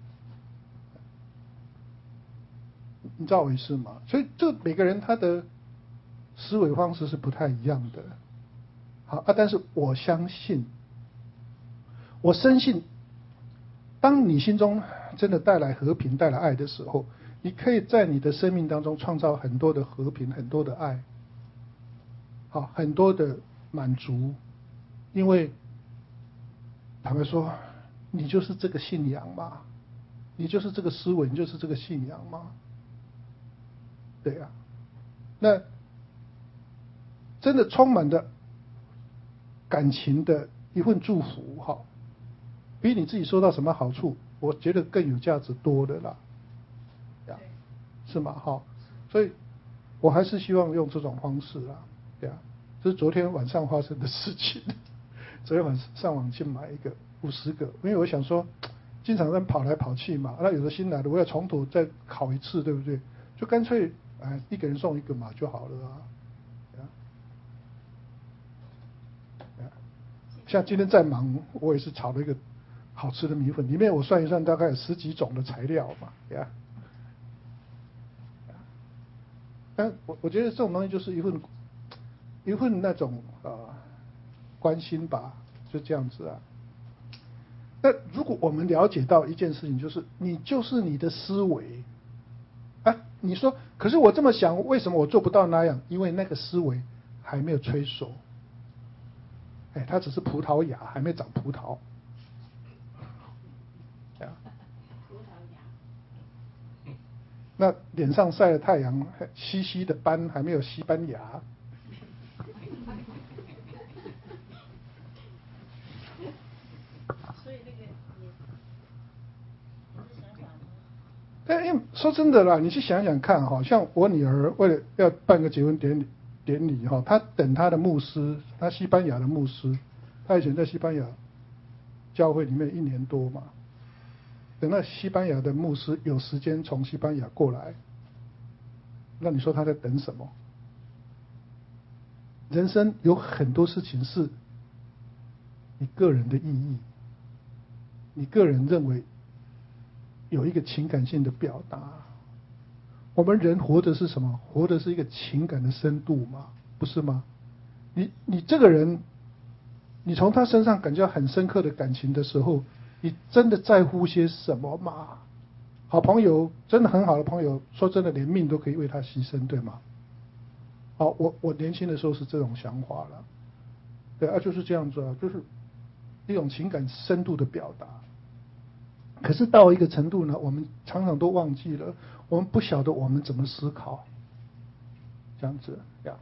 你知道我意思吗？所以这每个人他的思维方式是不太一样的。好但是我相信，我深信，当你心中真的带来和平、带来爱的时候，你可以在你的生命当中创造很多的和平、很多的爱，很多的满足，因为坦白说，你就是这个信仰嘛，你就是这个思维，你就是这个信仰嘛。对啊，那真的充满着感情的一份祝福比你自己收到什么好处，我觉得更有价值多的啦，是吗？所以我还是希望用这种方式啦，对啊，这是昨天晚上发生的事情。昨天晚上上网去买一个50个，因为我想说，经常在跑来跑去嘛，那有的新来的我要从头再考一次，对不对？就干脆一个人送一个嘛就好了啊。像今天在忙，我也是炒了一个好吃的米粉，里面我算一算大概有10几种的材料嘛，但我觉得这种东西就是一份那种关心吧，就这样子啊。那如果我们了解到一件事情，就是你就是你的思维，你说，可是我这么想，为什么我做不到那样？因为那个思维还没有催熟，它只是葡萄芽，还没长葡萄。 葡萄芽。 那脸上晒了太阳，稀稀的斑还没有西班牙。 所以那个因为说真的啦，你去想想看哈，像我女儿为了要办个结婚典礼哈，她等她的牧师，她西班牙的牧师，她以前在西班牙教会里面1年多嘛，等那西班牙的牧师有时间从西班牙过来，那你说她在等什么？人生有很多事情是你个人的意义，你个人认为有一个情感性的表达。我们人活的是什么？活的是一个情感的深度嘛，不是吗？你这个人，你从他身上感觉到很深刻的感情的时候，你真的在乎些什么吗？好朋友，真的很好的朋友，说真的连命都可以为他牺牲，对吗？好，我年轻的时候是这种想法了，对啊，就是这样子啊，就是一种情感深度的表达。可是到一个程度呢，我们常常都忘记了，我们不晓得我们怎么思考，这样子呀。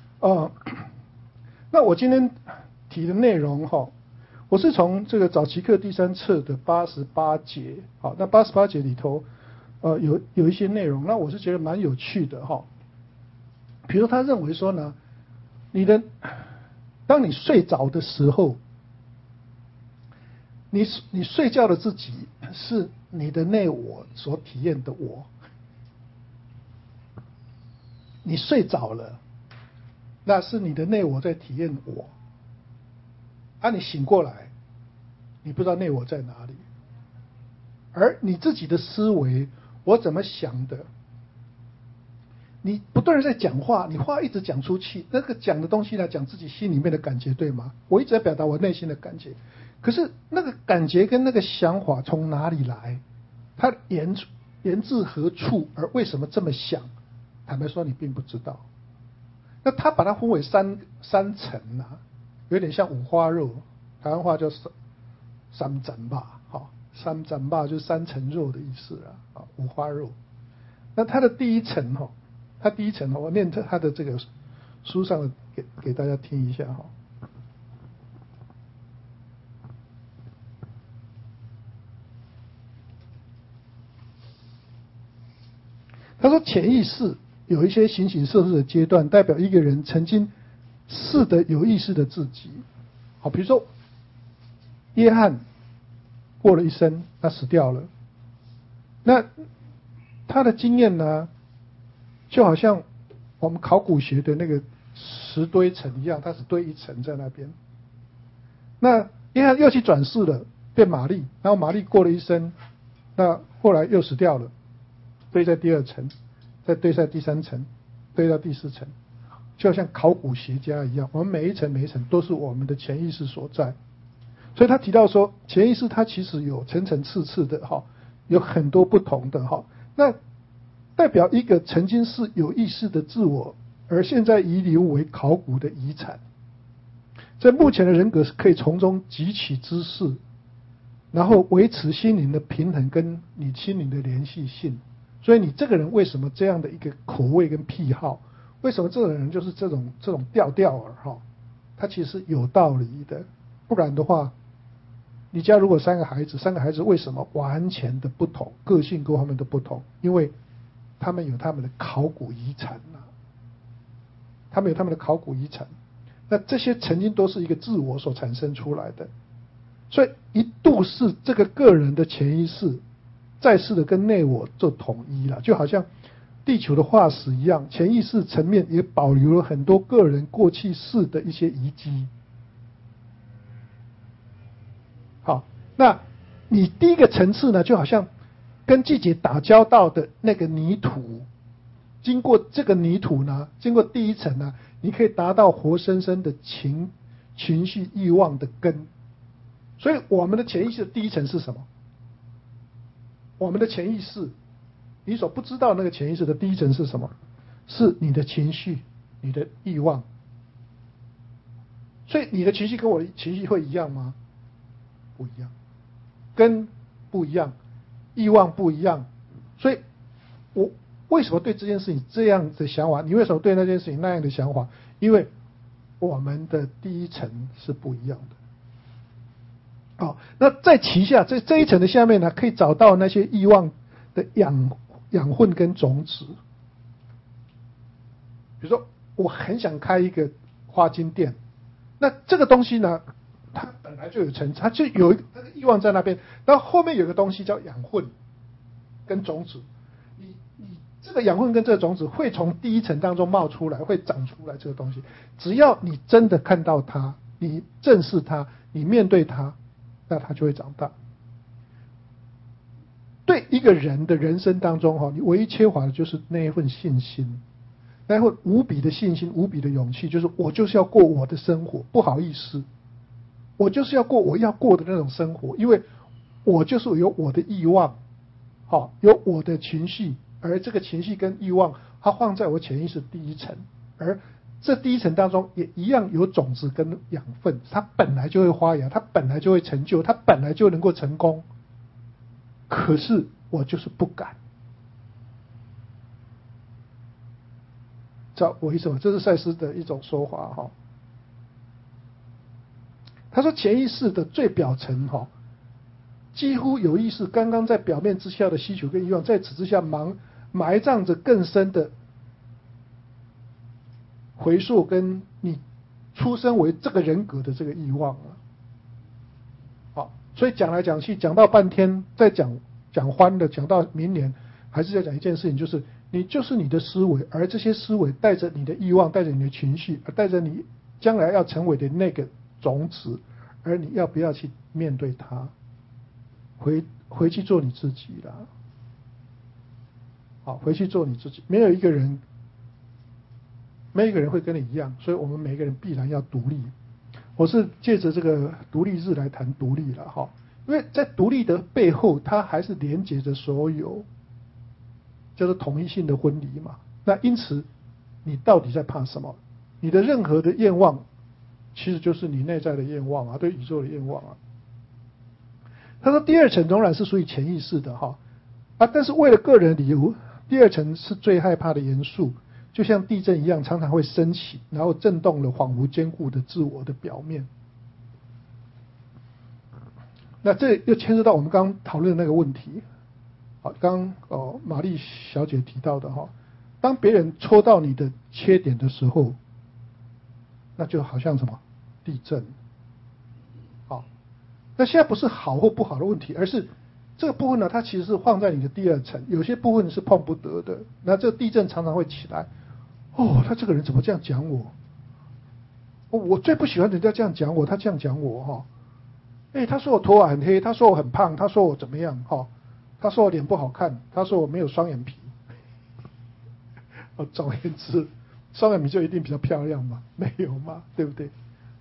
那我今天提的内容哈，我是从这个早期课第3册的88节，好，那88节里头，有一些内容，那我是觉得蛮有趣的哈。比如他认为说呢，当你睡着的时候，你睡觉的自己是你的内我所体验的我，你睡着了，那是你的内我在体验我，你醒过来，你不知道内我在哪里，而你自己的思维，我怎么想的？你不断的在讲话，你话一直讲出去，那个讲的东西呢，讲自己心里面的感觉，对吗？我一直在表达我内心的感觉，可是那个感觉跟那个想法从哪里来？它源自何处？而为什么这么想？坦白说，你并不知道。那他把它分为三层啊，有点像五花肉，台湾话叫三层吧，好，三层吧就是3层肉的意思啊，五花肉。那它的第一层哈。我念他的这个书上的给大家听一下哈。他说，潜意识有一些形形色色的阶段，代表一个人曾经是的有意识的自己。好，比如说约翰过了一生，他死掉了，那他的经验呢？就好像我们考古学的那个石堆层一样，它只堆一层在那边。那约翰又去转世了，变玛丽，然后玛丽过了一生，那后来又死掉了，堆在第2层，再堆在第3层，堆到第4层，就像考古学家一样，我们每一层都是我们的潜意识所在。所以他提到说，潜意识它其实有层层次次的哈，有很多不同的哈。那代表一个曾经是有意识的自我，而现在遗留为考古的遗产。在目前的人格是可以从中汲取知识，然后维持心灵的平衡跟你心灵的联系性。所以你这个人为什么这样的一个口味跟癖好？为什么这个人就是这种调儿哈？他其实有道理的，不然的话，你家如果3个孩子为什么完全的不同，个性各方面都不同？因为他们有他们的考古遗产他们有他们的考古遗产，那这些曾经都是一个自我所产生出来的，所以一度是这个个人的潜意识在世的跟内我做统一了，就好像地球的化石一样，潜意识层面也保留了很多个人过去世的一些遗迹。好，那你第一个层次呢，就好像跟季节打交道的那个泥土，经过这个泥土呢，经过第1层呢，你可以达到活生生的情绪欲望的根。所以我们的潜意识的第1层是什么？我们的潜意识，你所不知道那个潜意识的第1层是什么？是你的情绪，你的欲望。所以你的情绪跟我的情绪会一样吗？不一样，根不一样，欲望不一样。所以我为什么对这件事情这样的想法，你为什么对那件事情那样的想法？因为我们的第1层是不一样的。好，那在其下这一层的下面呢，可以找到那些欲望的养分跟种子。比如说，我很想开一个花精店，那这个东西呢，它本来就有它就有那个欲望在那边，然后后面有个东西叫养分跟种子，你这个养分跟这个种子会从第一层当中冒出来，会长出来这个东西。只要你真的看到它，你正视它，你面对它，那它就会长大。对一个人的人生当中，你唯一缺乏的就是那一份信心，那一份无比的信心、无比的勇气，就是我就是要过我的生活，不好意思，我就是要过我要过的那种生活，因为我就是有我的欲望，有我的情绪，而这个情绪跟欲望，它放在我潜意识第一层，而这第一层当中也一样有种子跟养分，它本来就会发芽，它本来就会成就，它本来就能够成功。可是我就是不敢，知道我意思吗？这是赛斯的一种说法他说潜意识的最表层几乎有意识，刚刚在表面之下的需求跟欲望，在此之下埋葬着更深的回溯跟你出生为这个人格的这个欲望所以讲来讲去，讲到半天，再讲欢的，讲到明年，还是在讲一件事情，就是你就是你的思维，而这些思维带着你的欲望，带着你的情绪，而带着你将来要成为的那个种子，而你要不要去面对它，回去做你自己啦。回去做你自己，没有一个人会跟你一样，所以我们每个人必然要独立。我是借着这个独立日来谈独立了因为在独立的背后，它还是连接着所有叫做统一性的婚礼嘛。那因此，你到底在怕什么？你的任何的愿望，其实就是你内在的愿望对宇宙的愿望他说第二层仍然是属于潜意识的但是为了个人理由，第二层是最害怕的元素。就像地震一样，常常会升起，然后震动了恍惚坚固的自我的表面。那这又牵涉到我们刚刚讨论的那个问题。刚玛丽小姐提到的当别人戳到你的缺点的时候，那就好像什么地震。那现在不是好或不好的问题，而是这个部分呢，它其实是放在你的第二层，有些部分是碰不得的。那这个地震常常会起来。他这个人怎么这样讲我？我最不喜欢人家这样讲我，他这样讲我他说我头发很黑，他说我很胖，他说我怎么样他说我脸不好看，他说我没有双眼皮。总而言之，双眼皮就一定比较漂亮吗？没有嘛，对不对？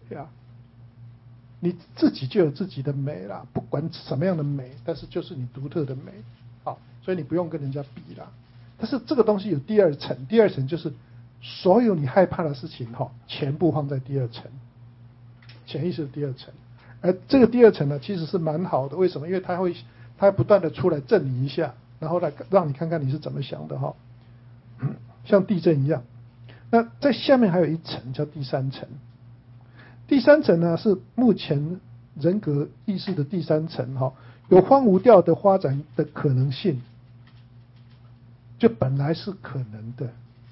你自己就有自己的美啦，不管什么样的美，但是就是你独特的美所以你不用跟人家比啦。但是这个东西有第二层，第二层就是所有你害怕的事情全部放在第二层，潜意识的第二层。而这个第二层呢，其实是蛮好的。为什么？因为它会不断的出来震你一下，然后来让你看看你是怎么想的像地震一样。那在下面还有一层叫第三层。第三层呢，是目前人格意识的第三层有荒芜掉的发展的可能性，就本来是可能的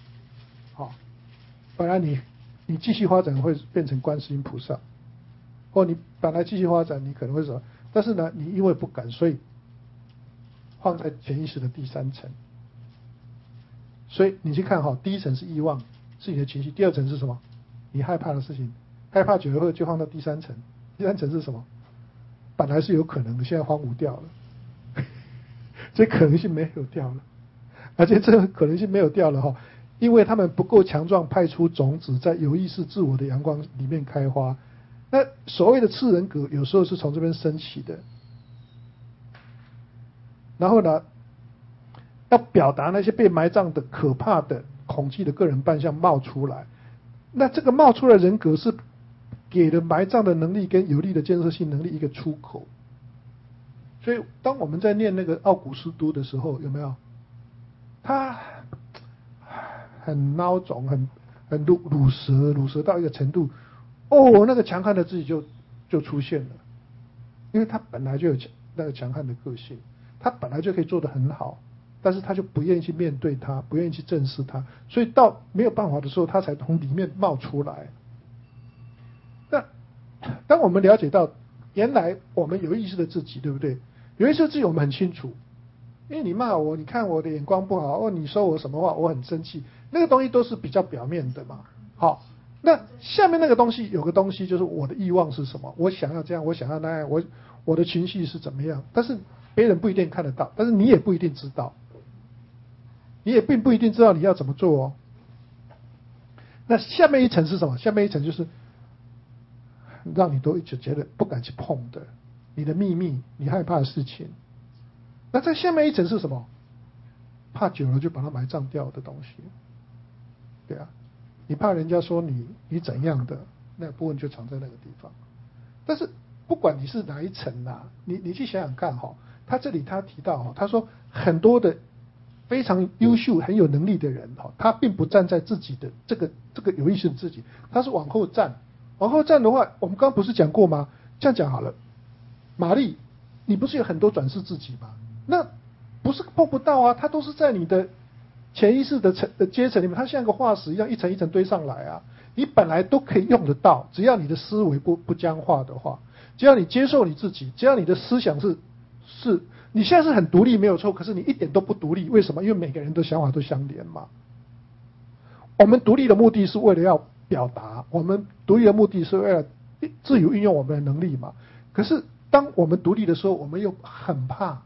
本来你继续发展会变成观世音菩萨，或你本来继续发展你可能会什么，但是呢你因为不敢，所以放在潜意识的第三层。所以你去看第一层是欲望，是你的情绪，第二层是什么？你害怕的事情，害怕久了后就放到第三层。第三层是什么？本来是有可能的，现在荒芜掉了，这可能性没有掉了，而且这个可能性没有掉了因为他们不够强壮，派出种子在有意识自我的阳光里面开花。那所谓的次人格有时候是从这边升起的，然后呢要表达那些被埋葬的可怕的恐惧的个人扮相冒出来。那这个冒出来的人格是给了埋葬的能力跟有力的建设性能力一个出口。所以当我们在念那个奥古斯都的时候，有没有他很孬种，很鲁蛇到一个程度，那个强悍的自己就出现了，因为他本来就有那个强悍的个性，他本来就可以做得很好， 但是他就不愿意去面对它，不愿意去正视它，所以到没有办法的时候，他才从里面冒出来。那当我们了解到原来我们有意识的自己，对不对？有意识的自己我们很清楚，因为你骂我，你看我的眼光不好，哦，你说我什么话，我很生气，那个东西都是比较表面的嘛。好，那下面那个东西有个东西就是我的欲望是什么，我想要这样，我想要那样，我的情绪是怎么样，但是别人不一定看得到，但是你也不一定知道，你也并不一定知道你要怎么做哦。那下面一层是什么？下面一层就是让你都一直觉得不敢去碰的，你的秘密，你害怕的事情。那在下面一层是什么？怕久了就把它埋葬掉的东西。对啊，你怕人家说你怎样的，那部分就藏在那个地方。但是不管你是哪一层啊，你去想想看哈，他这里他提到哈，他说很多的非常优秀很有能力的人哈，他并不站在自己的这个有意识的自己，他是往后站。往后站的话，我们刚刚不是讲过吗？这样讲好了，玛丽，你不是有很多转世自己吗？那不是碰不到啊，它都是在你的潜意识的阶层里面，它像个化石一样一层一层堆上来啊。你本来都可以用得到，只要你的思维不僵化的话，只要你接受你自己，只要你的思想是你现在是很独立没有错，可是你一点都不独立，为什么？因为每个人的想法都相连嘛。我们独立的目的是为了要表达，我们独立的目的是为了自由运用我们的能力嘛。可是当我们独立的时候，我们又很怕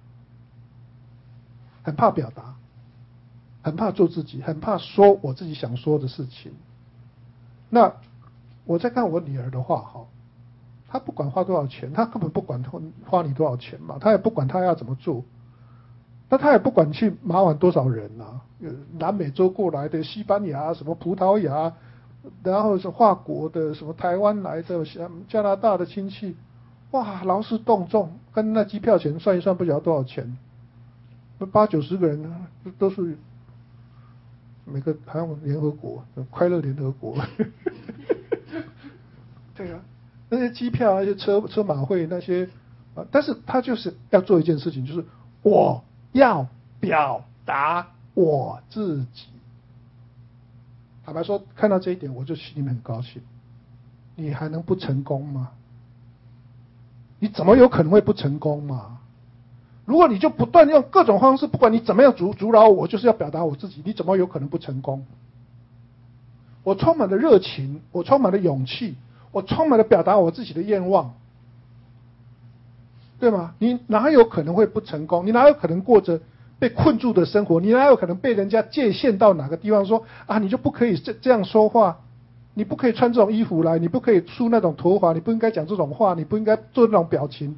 表达，很怕做自己，很怕说我自己想说的事情。那我在看我女儿的话哈，她不管花多少钱，她根本不管花你多少钱嘛，她也不管她要怎么做，那她也不管去麻烦多少人啊，南美洲过来的、西班牙、什么葡萄牙，然后是法国的、什么台湾来的、加拿大的亲戚，哇，劳师动众，跟那机票钱算一算，不晓得多少钱。80-90个人都是每个好像联合国快乐联合国对啊，那些机票那些车马费那些但是他就是要做一件事情，就是我要表达我自己。坦白说，看到这一点我就心里面很高兴。你还能不成功吗？你怎么有可能会不成功嘛？如果你就不断用各种方式，不管你怎么样阻挠我，就是要表达我自己，你怎么有可能不成功？我充满了热情，我充满了勇气，我充满了表达我自己的愿望，对吗？你哪有可能会不成功？你哪有可能过着被困住的生活？你哪有可能被人家界限到哪个地方说啊，你就不可以这样说话，你不可以穿这种衣服来，你不可以梳那种头发，你不应该讲这种话，你不应该做那种表情。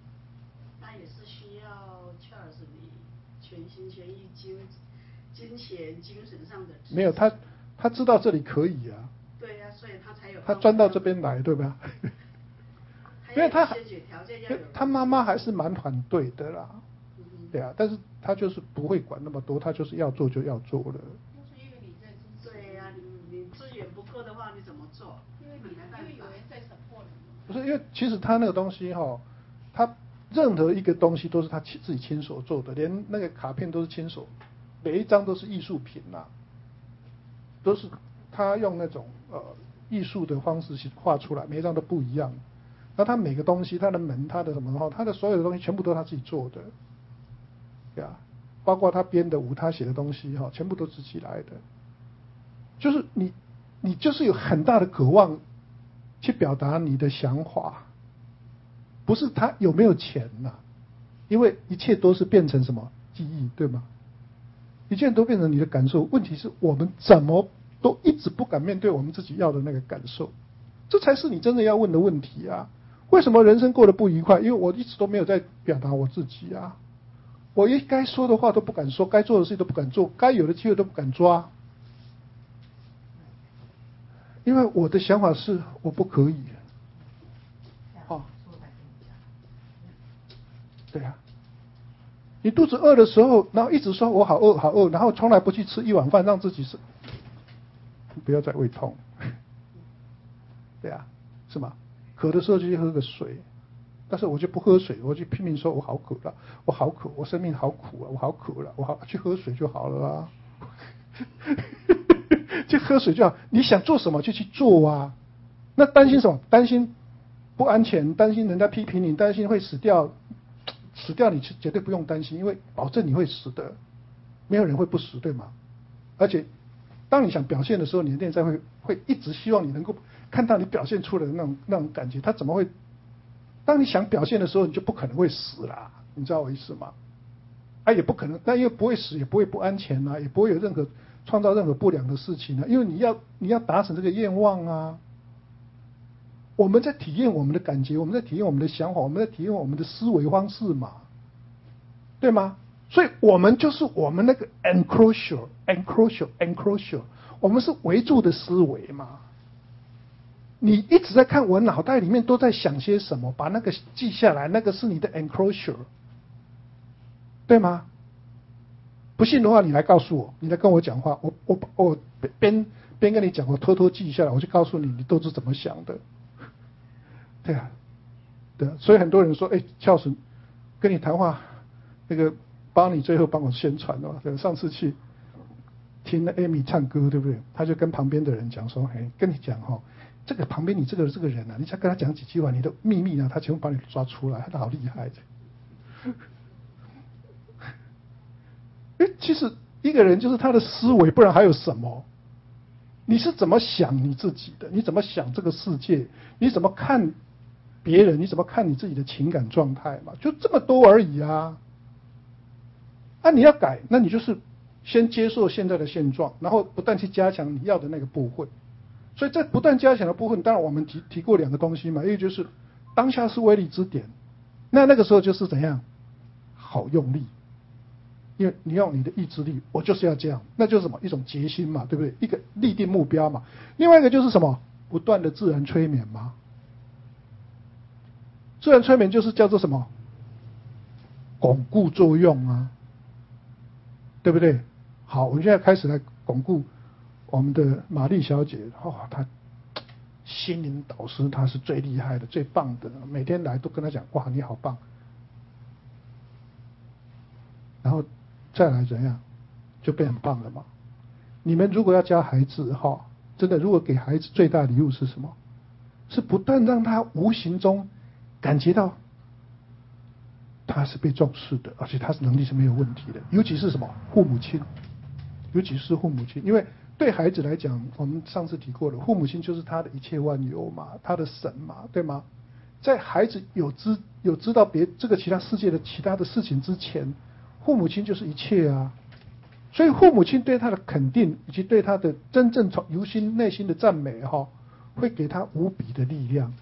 精神上的没有他知道这里可以啊， 对呀、所以他才有他钻到这边来，对吧？因为他妈妈还是蛮反对的啦，对啊，但是他就是不会管那么多，他就是要做就要做了。 就是因为你在对呀、你资源不够的话，你怎么做？因为有人在support你。 不是，因为其实他那个东西哈，他任何一个东西都是他自己亲手做的，连那个卡片都是亲手。每一张都是艺术品啦，都是他用那种艺术的方式去画出来，每一张都不一样。那他每个东西，他的门，他的什么的话，他的所有的东西全部都是他自己做的，对啊，包括他编的舞，他写的东西哈，全部都自己来的。就是你就是有很大的渴望去表达你的想法，不是他有没有钱呐、因为一切都是变成什么记忆，对吗？一切都变成你的感受，问题是我们怎么都一直不敢面对我们自己要的那个感受，这才是你真正要问的问题啊！为什么人生过得不愉快？因为我一直都没有在表达我自己啊！我该说的话都不敢说，该做的事都不敢做，该有的机会都不敢抓，因为我的想法是我不可以。哦，对啊。你肚子饿的时候，然后一直说我好饿好饿，然后从来不去吃一碗饭，让自己不要再胃痛，对啊，是吗？渴的时候就去喝个水， 但是我就不喝水，我就拼命说我好渴了，我好渴，我生命好苦啊，我好渴了，我好去喝水就好了啊。就喝水就好，你想做什么就去做啊。那担心什么？担心不安全，担心人家批评你，担心会死掉。死掉你绝对不用担心，因为保证你会死的，没有人会不死，对吗？而且当你想表现的时候，你的内在会一直希望你能够看到你表现出来的那种感觉。他怎么会？当你想表现的时候，你就不可能会死啦，你知道我意思吗？啊，也不可能，但因为不会死，也不会不安全啊，也不会有任何创造任何不良的事情啊，因为你要达成这个愿望啊。我们在体验我们的感觉，我们在体验我们的想法，我们在体验我们的思维方式嘛，对吗？所以我们就是我们那个 enclosure， 我们是围住的思维嘛。你一直在看我脑袋里面都在想些什么，把那个记下来，那个是你的 enclosure， 对吗？不信的话，你来告诉我，你来跟我讲话，我边跟你讲，我偷偷记下来，我就告诉你，你都是怎么想的。对啊，对啊，所以很多人说，哎，教授跟你谈话，那个帮你最后帮我宣传哦。对，上次去听那 Amy 唱歌，对不对？他就跟旁边的人讲说，哎，跟你讲哈，这个旁边你这个人啊，你再跟他讲几句话，你的秘密啊，他全部把你抓出来，他好厉害的。其实一个人就是他的思维，不然还有什么？你是怎么想你自己的？你怎么想这个世界？你怎么看别人？你怎么看你自己的情感状态嘛？就这么多而已啊！啊，你要改，那你就是先接受现在的现状，然后不断去加强你要的那个部分。所以在不断加强的部分，当然我们提过两个东西嘛，一个就是当下是威力之点，那个时候就是怎样好用力。因为你用你的意志力，我就是要这样，那就是什么？一种决心嘛，对不对？一个立定目标嘛。另外一个就是什么？不断的自然催眠嘛。自然催眠就是叫做什么？巩固作用啊，对不对？好，我们现在开始来巩固我们的玛丽小姐。她心灵导师，她是最厉害的、最棒的，每天来都跟她讲，哇，你好棒。然后再来怎样，就变很棒了嘛。你们如果要教孩子哈，真的，如果给孩子最大礼物是什么？是不断让他无形中感觉到他是被重视的，而且他是能力是没有问题的。尤其是什么父母亲，尤其是父母亲，因为对孩子来讲，我们上次提过了，父母亲就是他的一切万有嘛，他的神嘛，对吗？在孩子有知道这个其他世界的其他的事情之前，父母亲就是一切啊。所以父母亲对他的肯定，以及对他的真正从由心内心的赞美会给他无比的力量。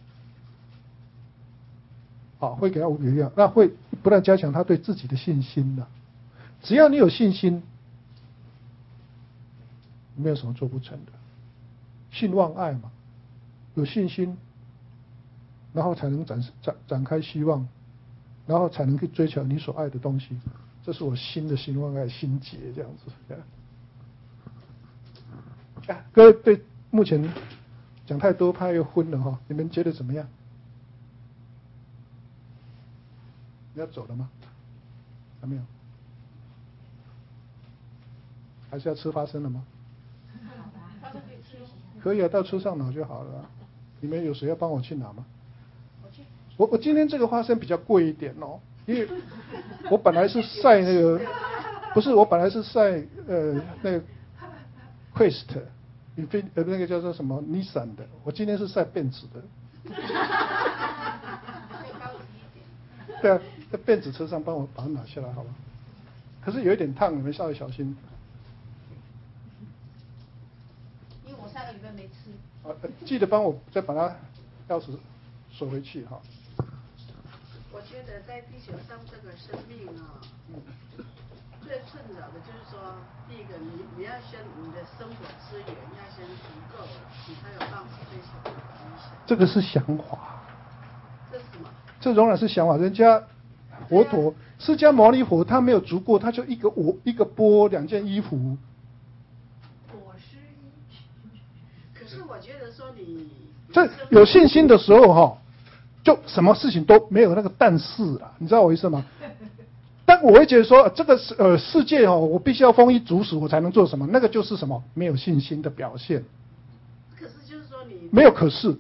会给他无比的力量，那会不断加强他对自己的信心的。只要你有信心，没有什么做不成的。信望爱嘛，有信心，然后才能展开希望，然后才能去追求你所爱的东西。这是我新的信望爱心结这样子。各位对目前讲太多怕又昏了你们觉得怎么样？你要走了吗？还没有？还是要吃花生了吗？可以啊，到车上拿就好了。你们有谁要帮我去拿吗？我今天这个花生比较贵一点因为我本来是晒那个，不是，我本来是晒那个 Quest， 那个叫做什么 Nissan 的，我今天是晒Benz的。对啊，在Benz车上帮我把它拿下来，好吧？可是有一点烫，你们稍微小心。 因为我上个礼拜没吃。 记得帮我再把它钥匙锁回去哈。 我觉得在地球上这个生命最困扰的就是说，第一个你要先你的生活资源要先足够了，你才有办法追求理想。 这个是想法。 这是什么？ 这仍然是想法。人家佛陀释迦牟尼佛他没有足够，他就一个钵2件衣服。 我是可是我觉得说你这有信心的时候就什么事情都没有那个但是啦，你知道我意思吗？但我会觉得说，这个世界哦，我必须要丰衣足食，我才能做什么？那个就是什么？没有信心的表现。 可是就是说你没有可是，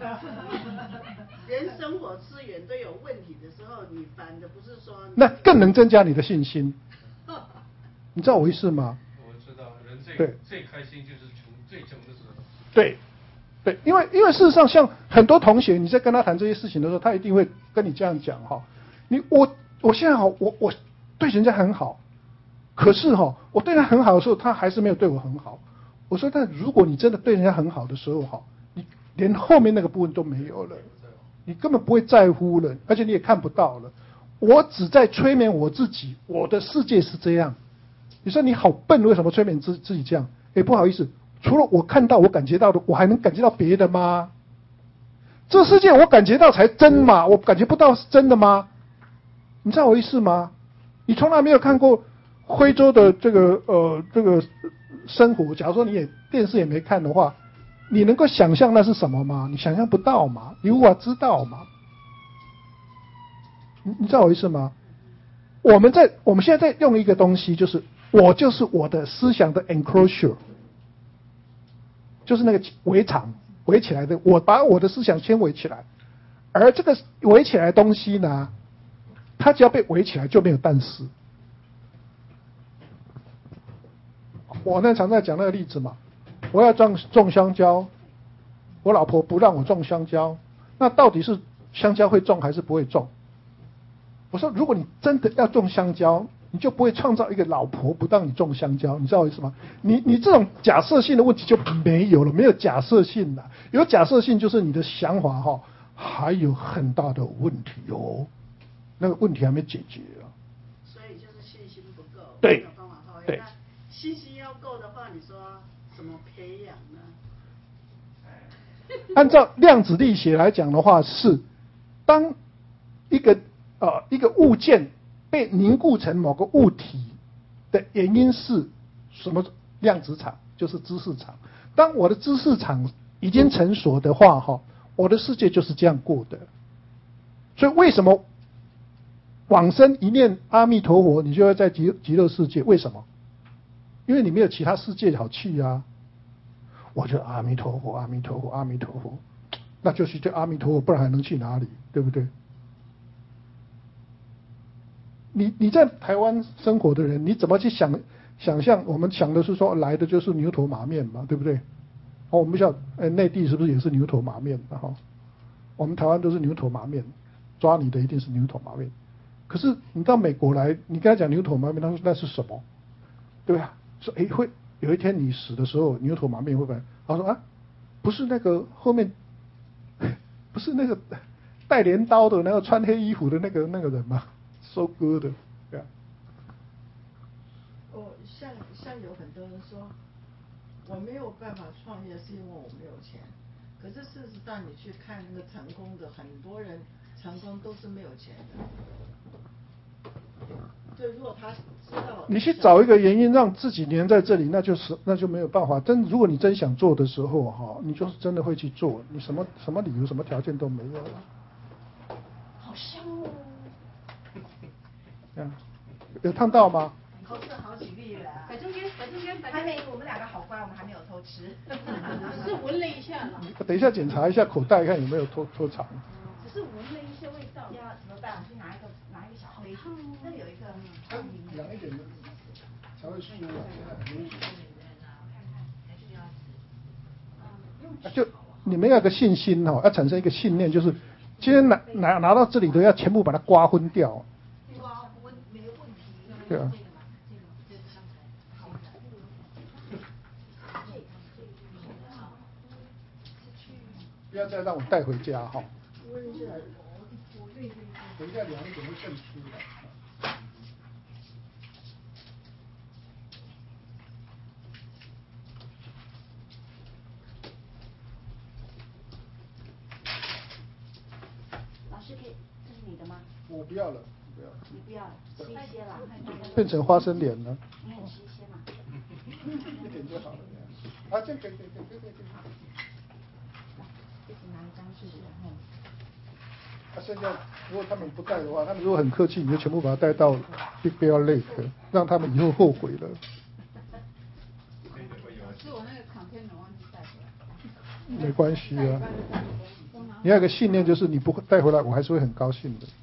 连生活资源都有问题的时候，你反的不是说那更能增加你的信心。你知道我意思吗？ 我知道，人对最开心就是最穷的时候。 对，对，因为事实上，像很多同学，你在跟他谈这些事情的时候，他一定会跟你这样讲哈。我现在好，我对人家很好，可是哈，我对他很好的时候，他还是没有对我很好。我说，但如果你真的对人家很好的时候哈，你连后面那个部分都没有了，你根本不会在乎了，而且你也看不到了。我只在催眠我自己，我的世界是这样。你说你好笨，为什么催眠自己这样？哎，不好意思，除了我看到、我感觉到的，我还能感觉到别的吗？这世界我感觉到才真嘛，我感觉不到是真的吗？你知道我意思吗？你从来没有看过徽州的这个生活，假如说你也电视也没看的话，你能够想象那是什么吗？你想象不到嘛，你无法知道嘛。你知道我意思吗？我们现在在用一个东西，就是我就是我的思想的 enclosure， 就是那个围场围起来的，我把我的思想先围起来，而这个围起来的东西呢，它只要被围起来就没有但是。我那常在讲那个例子嘛，我要种香蕉，我老婆不让我种香蕉，那到底是香蕉会种还是不会种？我说，如果你真的要种香蕉，你就不会创造一个老婆不让你种香蕉，你知道我意思吗？你这种假设性的问题就没有了，没有假设性了。有假设性就是你的想法哈，还有很大的问题哦，那个问题还没解决啊。 所以就是信心不够， 对没有办法发挥。 对那信心要够的话，你说怎么培养呢？ 按照量子力学来讲的话，是当一个物件被凝固成某个物体的原因是什么？量子场就是知识场。当我的知识场已经成熟的话，哈，我的世界就是这样过的。所以为什么往生一念阿弥陀佛，你就要在极乐世界？为什么？因为你没有其他世界好去啊。我就阿弥陀佛，阿弥陀佛，阿弥陀佛，那就是这阿弥陀佛，不然还能去哪里？对不对？你在台湾生活的人，你怎么去想象？我们想的是说来的就是牛头马面嘛，对不对？我们不晓得内地是不是也是牛头马面的哈？我们台湾都是牛头马面，抓你的一定是牛头马面。可是你到美国来，你跟他讲牛头马面，他说那是什么？对啊，说会有一天你死的时候，牛头马面会不会？他说啊，不是那个后面，不是那个带镰刀的那个穿黑衣服的那个人吗？收割的，对啊。 像有很多人说，我没有办法创业是因为我没有钱。可是事实上，你去看那个成功的，很多人成功都是没有钱的。对，如果他知道， 你去找一个原因让自己黏在这里，那就没有办法。如果你真想做的时候哈，你就是真的会去做，你什么理由、什么条件都没有了。 好香哦！ 有烫到吗？ 好吃好几粒了。 摆中间，还没，我们两个好乖，我们还没有偷吃。 只是闻了一下了。 等一下检查一下口袋，看有没有拖长。 只是闻了一些味道。要怎么办？我去拿一个小杯子，那里有一个凉一点的才会舒服。就你们要有个信心哦，要产生一个信念，就是今天拿到这里的要全部把它刮昏掉。 刮昏没有问题。 对啊。不要再让我带回家哈。等一下凉一点会更湿的。 老师可以，这是你的吗？ 我不要了，不要了。 你不要了，吃一些啦。 变成花生脸了。 你也吃一些嘛。 一点就好了。啊，这可以。 一直拿一张纸，然后。 剩下如果他们不带的话，他们如果很客气，你就全部把它带到 Big Bear Lake， 让他们以后后悔了。 是我那个 container 忘记带回来。 没关系啊，你要有个信念，就是你不带回来，我还是会很高兴的。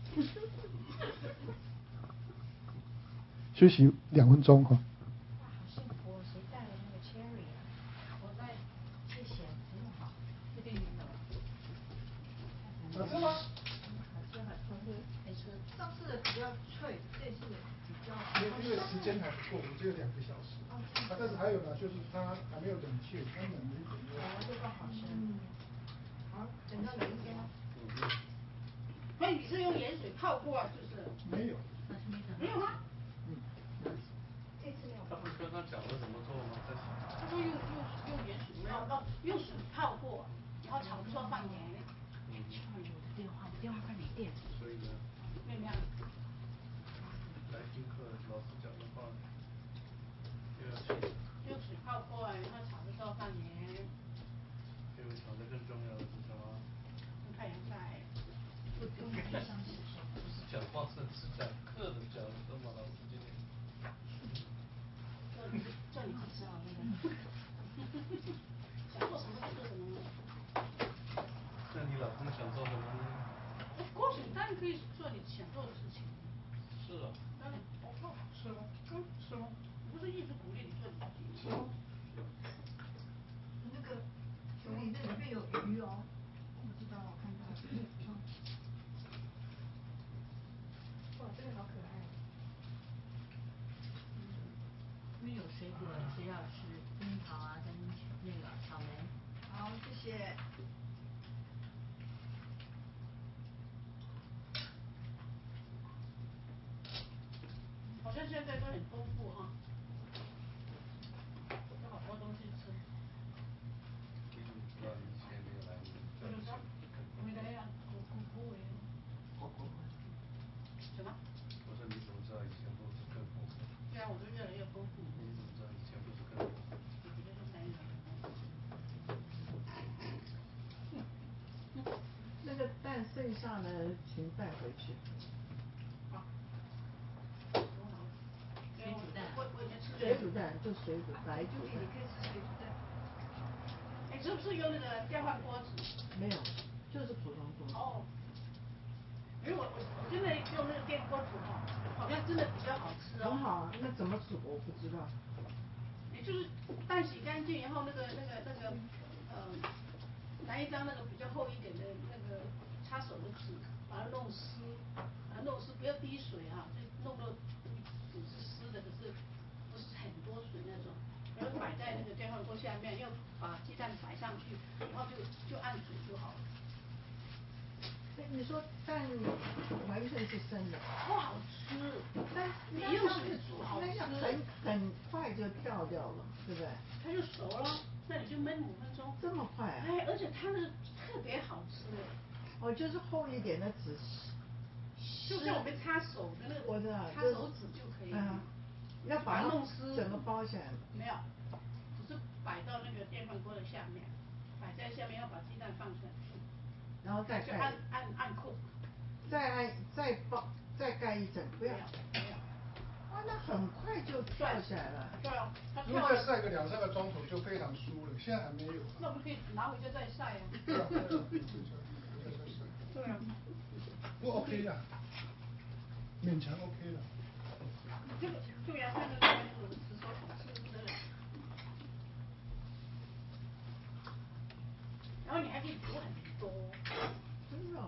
休息2分钟哈。 哇，好幸福哦！谁带了那个 cherry 啊？我在，谢谢，很好，这边没有。 好吃吗？ 好吃，好吃，没吃。上次的比较脆，这次比较。 因为时间还不够，我只有2个小时。但是还有呢，就是它还没有冷却，它冷了一点。 这个好吃。好，整个冷一些吗？ 所以你是用盐水泡过，是不是？ 没有。 没有吗？ 这次没有。 他不是刚刚讲了怎么做吗？ 他说用盐水泡，用水泡过，然后炒的时候放盐。 我的电话快没电。 所以呢， 怎么样？ 来听课老师讲的话，就要去， 用水泡过，然后炒的时候放盐。 因为炒的更重要的是什么？ 用太阳晒。 不相信说。 不是讲话，是讲课的讲的嘛，老师今天。 这你不知道那个。想做什么就做什么。 那你老公想做什么呢？ 过去当然可以做你想做的事情。 是啊。 当然， 是吗？是吗？ 不是一直鼓励你做你自己。 是吗？ 那个熊里这里面有鱼哦，不知道，我看到。哇，这个好可爱。因为有水果是要吃樱桃啊，跟那个草莓。好，谢谢。 好像现在都很丰富哈，有好多东西吃。 你怎么知道你以前没有来？ 就是说，回来呀，古伟。什么？ 我说你怎么知道以前不是更丰富？ 对啊，我都越来越丰富。 你怎么知道以前不是更丰富？ 我觉得是3年。 那个蛋剩下的请带回去。 好。 水煮蛋。 我以前吃水煮蛋就水煮白煮蛋。 你可以吃水煮蛋。 哎，是不是用那个电饭锅子？ 没有，就是普通锅。 哦。因为我现在用那个电锅煮哈，好像真的比较好吃哦。 很好啊，那怎么煮我不知道。 也就是蛋洗干净以后，拿一张那个比较厚一点的那个擦手的纸，把它弄湿，不要滴水啊，就弄到纸是湿的，可是不是很多水那种，然后摆在那个电饭锅下面，又把鸡蛋摆上去，然后就按煮就好了。 你说蛋完全是生的。 不好吃，但你用水煮好吃。 那样很快就跳掉了，对不对？ 它就熟了，那你就焖5分钟。 这么快啊？ 哎，而且它那个特别好吃哎。 哦，就是厚一点的纸。 就像我们擦手的那个， 我知道， 擦手纸就可以。 要把它弄湿。 整个包起来。 没有，只是摆到那个电饭锅的下面，摆在下面要把鸡蛋放上去， 然后再盖。 按扣。 再盖一整，不要。 没有。 哇，那很快就跳起来了。 对啊，它如果再晒个2、3个钟头就非常酥了，现在还没有。 那我们可以拿回家再晒啊。 对啊。 对啊。 不 OK 的，勉强 OK 了。 这个对呀，看这个我们吃说好吃不得了。然后你还可以煮很多。 真的哦。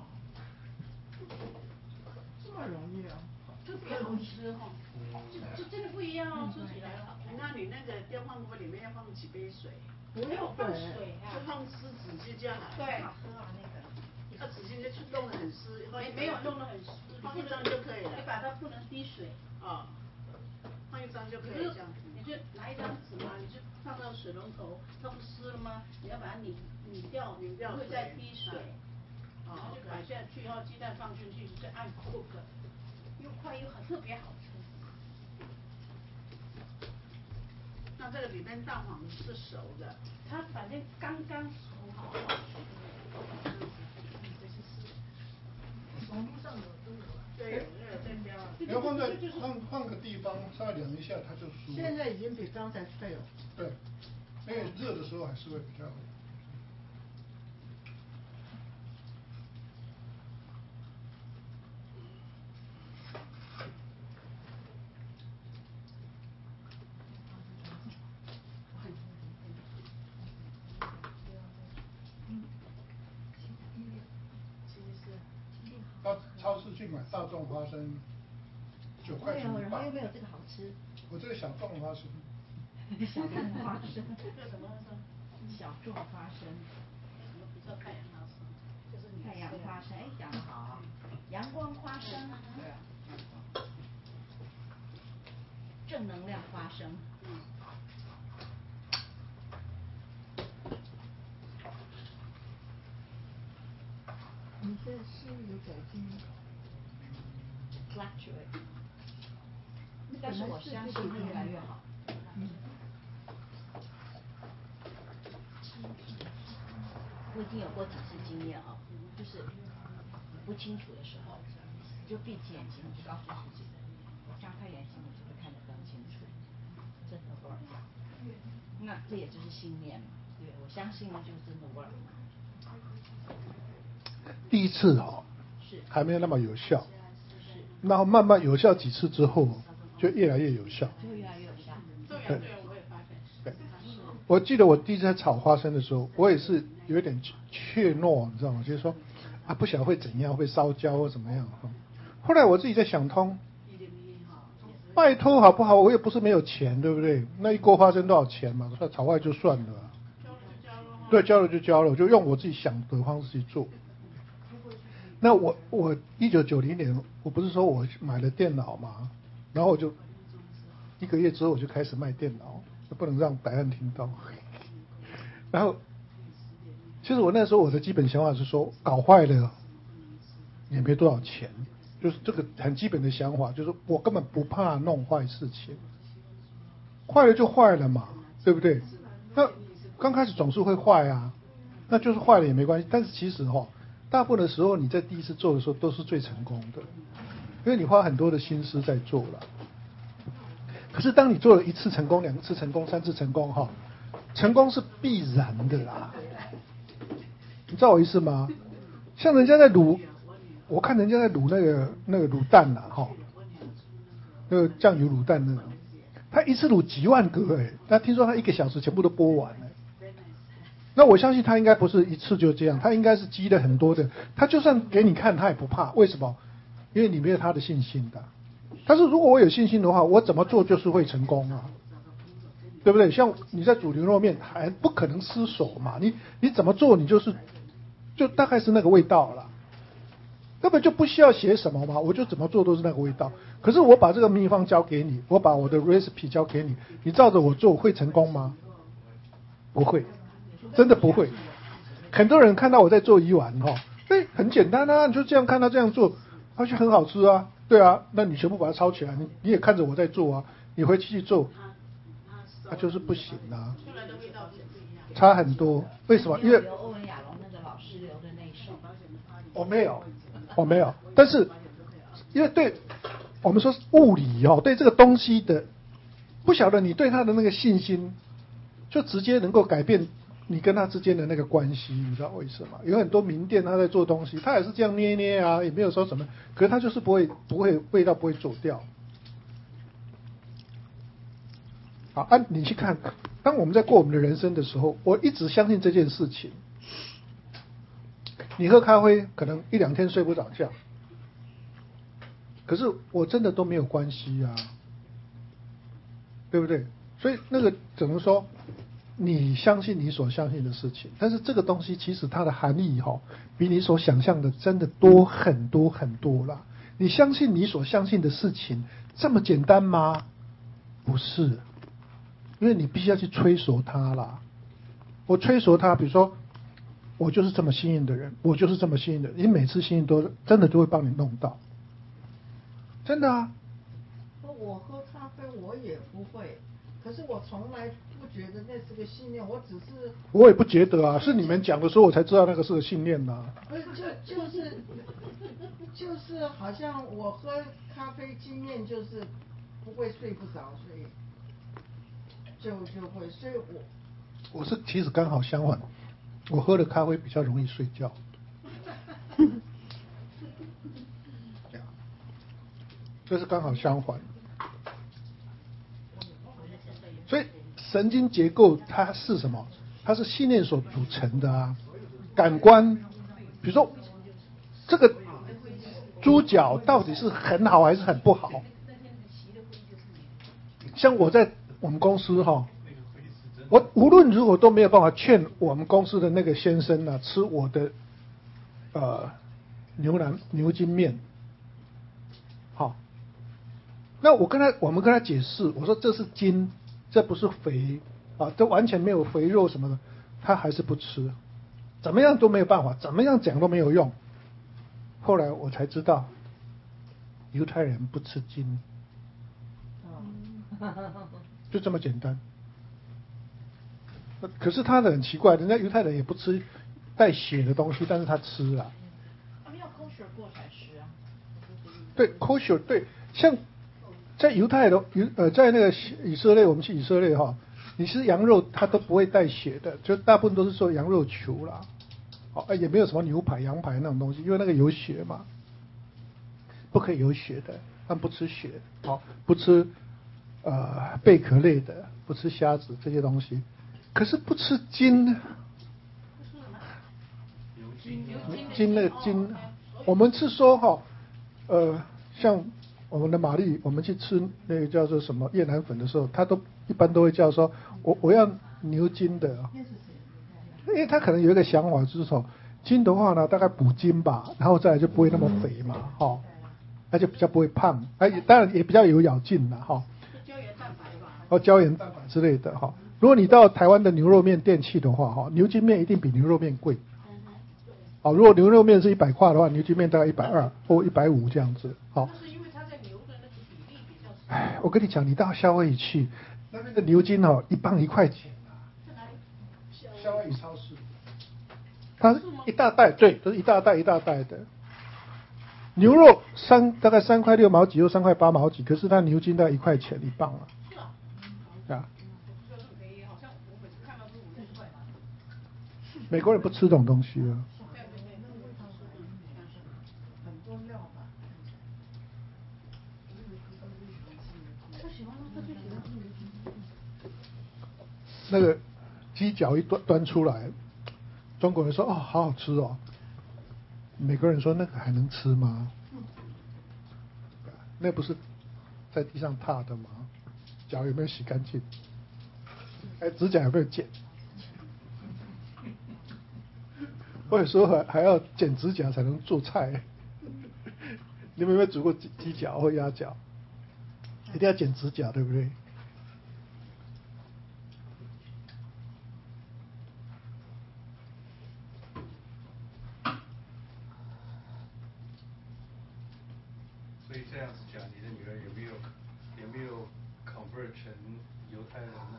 这么容易啊？ 特别好吃哈，就真的不一样哦，吃起来了。 那你那个电饭锅里面要放几杯水？ 不用放水啊， 就放湿纸巾这样啊？ 对。 好喝啊那个。 那纸巾就弄得很湿， 没有弄得很湿， 放一张就可以了。 你把它不能滴水。 啊。放一张就可以这样子。 你就拿一张纸嘛，你就放到水龙头，它不湿了吗？你要把它拧掉，不会再滴水。然后就摆下去，然后鸡蛋放进去，再按 cook， 又快又特别好吃。 那这个里面蛋黄是熟的， 它反正刚刚熟好。 你要放在换个地方稍微凉一下，它就舒服。 现在已经比刚才脆了。 对，因为热的时候还是会比较。到超市去买大众花生，9块钱一然后又没有这个好吃。 我这个小众花生。 小众花生。 这什么花生？ 小众花生。 什么不叫太阳花生？就是你太阳花生，哎，讲得好。阳光花生，对啊。正能量花生。 你这是有改进吗 ？Fluctuate。但是我相信会越来越好。我已经有过几次经验啊，就是不清楚的时候，就闭起眼睛，我就告诉自己，张开眼睛我就会看得更清楚，真的 work。那这也就是信念嘛，对，我相信就真的 work。 第一次是还没有那么有效，然后慢慢有效几次之后，就越来越有效。 就会越来越有效。 对， 我也发现。 对，我记得我第一次在炒花生的时候，我也是有点怯懦，你知道吗？就是说啊，不晓得会怎样，会烧焦或怎么样。后来我自己在想通，拜托好不好？我也不是没有钱，对不对？那一锅花生多少钱嘛？炒坏就算了。对，交了就交了，我就用我自己想的方式去做。那我1990年，我不是说我买了电脑嘛，然后我就1个月之后我就开始卖电脑，不能让白岸听到。然后，其实我那时候我的基本想法是说，搞坏了也没多少钱，就是这个很基本的想法，就是我根本不怕弄坏事情，坏了就坏了嘛，对不对？那刚开始总是会坏啊，那就是坏了也没关系。但是其实大部分的时候你在第一次做的时候都是最成功的，因为你花很多的心思在做了。可是当你做了1次成功、2次成功、3次成功成功是必然的啦，你知道我意思吗？像人家在卤，我看人家在卤那个卤蛋呐那个酱油卤蛋那种，他一次卤几万个他听说他1个小时全部都剥完了。那我相信他应该不是一次就这样，他应该是积了很多的，他就算给你看他也不怕，为什么？因为你没有他的信心的。但是如果我有信心的话，我怎么做就是会成功啊，对不对？像你在煮牛肉面，还不可能失手嘛，你怎么做你就大概是那个味道了，根本就不需要写什么嘛，我就怎么做都是那个味道。可是我把这个秘方交给你，我把我的 recipe 交给你，你照着我做会成功吗？不会。真的不会，很多人看到我在做鱼丸很简单啊，你就这样看他这样做，而且很好吃啊，对啊，那你全部把它抄起来，你也看着我在做啊，你回去做，就是不行啊， 出来的味道是不一样， 差很多。为什么？因为欧文亚龙那个老师留的那一手， 我没有，但是因为对我们说物理对这个东西的不晓得你对他的那个信心，就直接能够改变你跟他之间的那个关系，你知道为什么？有很多名店他在做东西，他也是这样捏捏啊，也没有说什么，可是他就是不会味道不会走掉。好，你去看，当我们在过我们的人生的时候，我一直相信这件事情。你喝咖啡可能1-2天睡不着觉，可是我真的都没有关系啊，对不对？所以那个只能说你相信你所相信的事情，但是这个东西其实它的含义比你所想象的真的多很多很多啦。你相信你所相信的事情这么简单吗？不是，因为你必须要去催熟它啦。我催熟它，比如说我就是这么幸运的人，我就是这么幸运的人，你每次幸运都真的就会帮你弄到，真的啊。 我喝咖啡我也不会，可是我从来不觉得那是个信念，我只是我也不觉得啊，是你们讲的时候我才知道那个是个信念呐。 不是就是就是好像我喝咖啡经验就是不会睡不着，所以就会，所以我是其实刚好相反，我喝了咖啡比较容易睡觉。这是刚好相反。所以神经结构它是什么？它是信念所组成的啊。感官，比如说这个猪脚到底是很好还是很不好？像我在我们公司哈，我无论如何都没有办法劝我们公司的那个先生呢、吃我的牛筋面。好，那我们跟他解释，我说这是筋，这不是肥啊，这完全没有肥肉什么的，他还是不吃，怎么样都没有办法，怎么样讲都没有用。后来我才知道，犹太人不吃筋，就这么简单。可是他的很奇怪，人家犹太人也不吃带血的东西，但是他吃啊。 他们要 kosher 过才吃啊。 对 kosher 对，像在犹太的在那个以色列，我们去以色列哈，你吃羊肉它都不会带血的，就大部分都是做羊肉球啦，也没有什么牛排、羊排那种东西，因为那个有血嘛，不可以有血的，他们不吃血，不吃贝壳类的，不吃虾子这些东西，可是不吃筋，筋那个筋，我们是说哈，像我们的玛丽，我们去吃那个叫做什么越南粉的时候，他都一般都会叫说，我要牛筋的，因为他可能有一个想法，就是说筋的话呢，大概补筋吧，然后再来就不会那么肥嘛，而且比较不会胖，当然也比较有咬劲了哈。 胶原蛋白吧。 胶原蛋白之类的哈。如果你到台湾的牛肉面店去的话，牛筋面一定比牛肉面贵。如果牛肉面是100块的话，牛筋面大概120或150这样子。 那是因为它在牛的那个比例比较少。 我跟你讲，你到夏威夷去，那边的牛筋1磅1块钱啊。 在哪里？ 夏威夷超市。它是一大袋，对，都是一大袋一大袋的。牛肉大概3块6毛几或3块8毛几，可是它牛筋大概1块钱1磅啊。 是啊。 啊。 就是很便宜，好像我每次看到都5、6块吧。 美国人不吃这种东西啊。 很多料吧。 那个鸡脚一端出来，中国人说好好吃哦，美国人说那个还能吃吗？那不是在地上踏的吗？脚有没有洗干净？指甲有没有剪？我有时候还要剪指甲才能做菜。你们有没有煮过鸡脚或鸭脚？一定要剪指甲，对不对？ 所以这样子讲，你的女儿有没有 convert 成犹太人呢？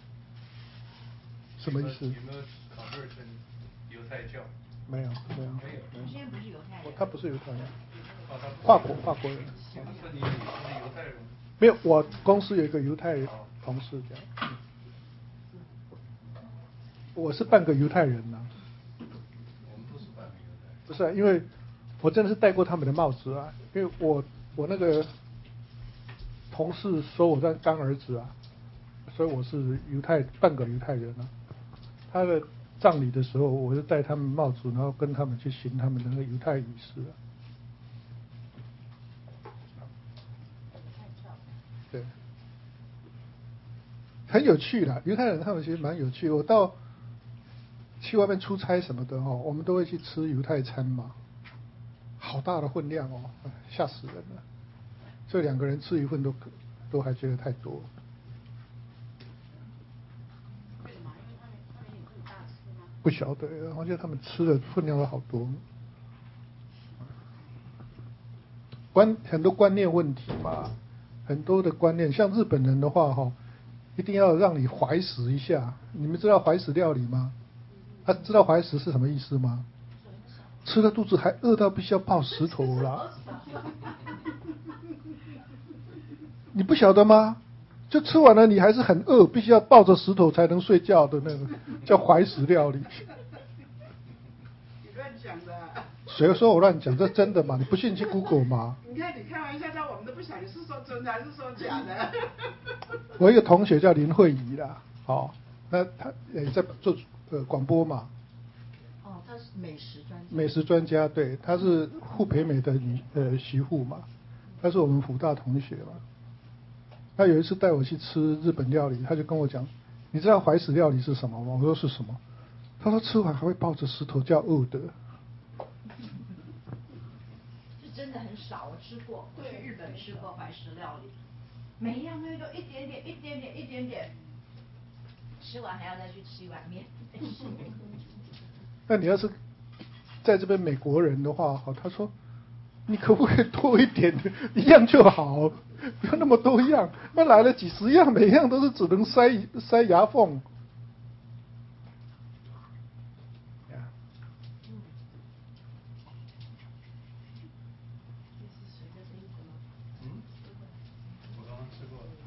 什么意思？ 有没有 convert 成犹太教？ 没有。 现在不是犹太人。 他不是犹太人， 法国人。 你不是说你是犹太人？ 没有，我公司有一个犹太同事这样。我是半个犹太人呐。 我们都是半个犹太人。 不是因为我真的是戴过他们的帽子啊，因为我那个同事说我在干儿子啊，所以我是半个犹太人啊。他的葬礼的时候，我就戴他们帽子，然后跟他们去行他们的那个犹太仪式啊。对，很有趣啦，犹太人他们其实蛮有趣。我去外面出差什么的我们都会去吃犹太餐嘛，好大的分量吓死人了。这2个人吃一份都还觉得太多。 为什么？因为他们也这么大吃吗？ 不晓得，好像他们吃的分量都好多。很多观念问题嘛，很多的观念，像日本人的话一定要让你怀石一下。你们知道怀石料理吗？知道怀石是什么意思吗？ 吃了肚子还饿到必须要抱石头啦。你不晓得吗？就吃完了，你还是很饿，必须要抱着石头才能睡觉的那个叫怀石料理。 你乱讲的。 谁说我乱讲？这真的吗？你不信去 Google 吗？ 你看你开玩笑，但我们都不晓得是说真的还是说假的。 我一个同学叫林慧仪啦，哦，那他也在做广播嘛。 哦，他是美食专家。 美食专家，对，她是傅培美的媳妇嘛，她是我们辅大同学嘛。他有一次带我去吃日本料理，他就跟我讲，你知道怀石料理是什么吗？我说是什么？他说吃完还会抱着石头叫饿的。 是真的很少，我吃过，我去日本吃过怀石料理，每一样东西都一点点，一点点，一点点，吃完还要再去吃一碗面。 那你要是在这边美国人的话，好，他说你可不可以多一点，一样就好，不要那么多样。那来了几十样，每样都是只能塞牙缝。 我刚刚吃过了。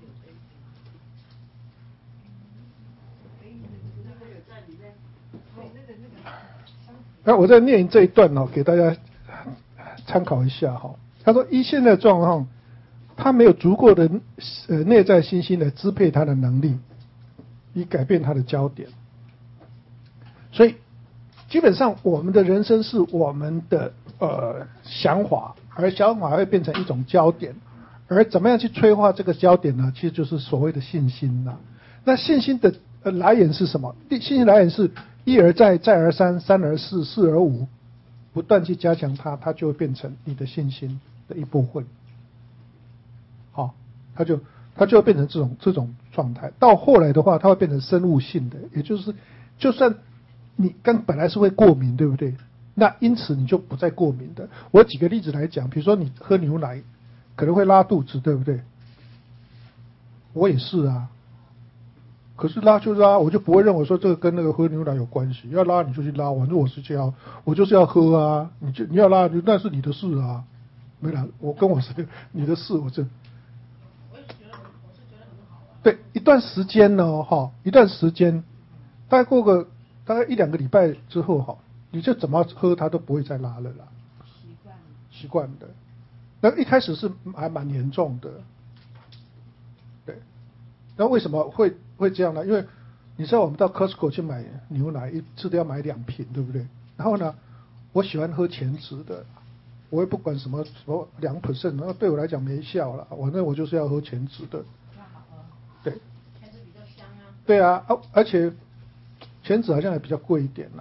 那我再念这一段哦，给大家参考一下哈。他说，依现在的状况，他没有足够的内在信心来支配他的能力，以改变他的焦点。所以，基本上我们的人生是我们的想法，而想法会变成一种焦点，而怎么样去催化这个焦点呢？其实就是所谓的信心啦。那信心的来源是什么？信心来源是一而再，再而三，三而四，四而五，不断去加强它，它就会变成你的信心的一部分。好，它就会变成这种状态。到后来的话，它会变成生物性的，也就是就算你本来是会过敏，对不对？那因此你就不再过敏的。我举个例子来讲，比如说你喝牛奶可能会拉肚子，对不对？我也是啊。可是拉就拉，我就不会认为说这个跟那个喝牛奶有关系。要拉你就去拉，反正我就是要喝啊。你要拉，那是你的事啊。没啦，我是你的事，我是觉得很好啊。对，一段时间呢，一段时间，大概过个大概1-2个礼拜之后哈，你就怎么喝它都不会再拉了啦。习惯的。那一开始是还蛮严重的。对。那为什么会这样呢？因为你知道我们到 Costco 去买牛奶，一次都要买2瓶，对不对？然后呢，我喜欢喝全脂的，我也不管什么2%，那对我来讲没效了。反正我就是要喝全脂的。对。 全脂比较香啊。 对啊，而且全脂好像也比较贵一点啦。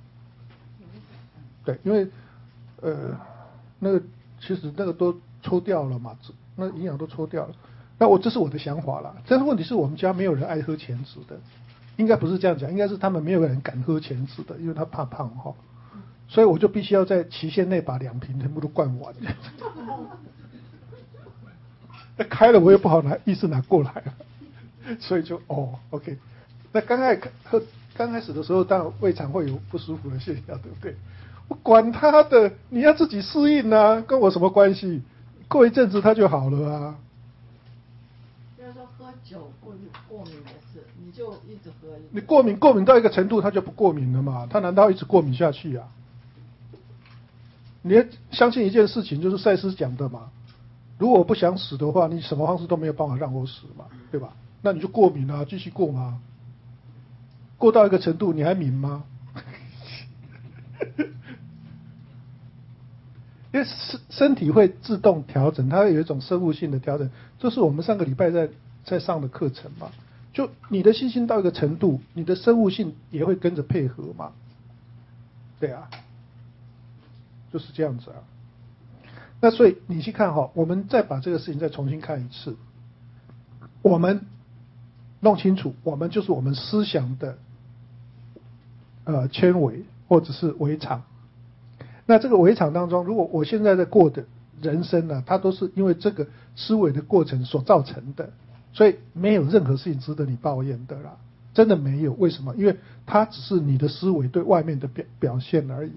对，因为那个其实那个都抽掉了嘛，那营养都抽掉了。那这是我的想法啦，但是问题是我们家没有人爱喝全脂的，应该不是这样讲，应该是他们没有人敢喝全脂的，因为他怕胖哈，所以我就必须要在期限内把2瓶全部都灌完。那开了我也不好意思拿过来了，所以就OK。那刚开始的时候，当然胃肠会有不舒服的现象，对不对？我管他的，你要自己适应啊，跟我什么关系？过一阵子它就好了啊。 喝酒过敏也是，你就一直喝。 你过敏到一个程度，他就不过敏了嘛？他难道一直过敏下去啊？你要相信一件事情，就是赛斯讲的嘛。如果我不想死的话，你什么方式都没有办法让我死嘛，对吧？那你就过敏啊，继续过嘛。过到一个程度，你还敏吗？因为身体会自动调整，它会有一种生物性的调整，这是我们上个礼拜在上的课程嘛。就你的信心到一个程度，你的生物性也会跟着配合嘛。对啊，就是这样子啊。那所以你去看哈，我们再把这个事情再重新看一次，我们弄清楚，我们就是我们思想的纤维或者是围场。那这个围场当中，如果我现在在过的人生呢，它都是因为这个思维的过程所造成的，所以没有任何事情值得你抱怨的啦，真的没有。为什么？因为它只是你的思维对外面的表现而已。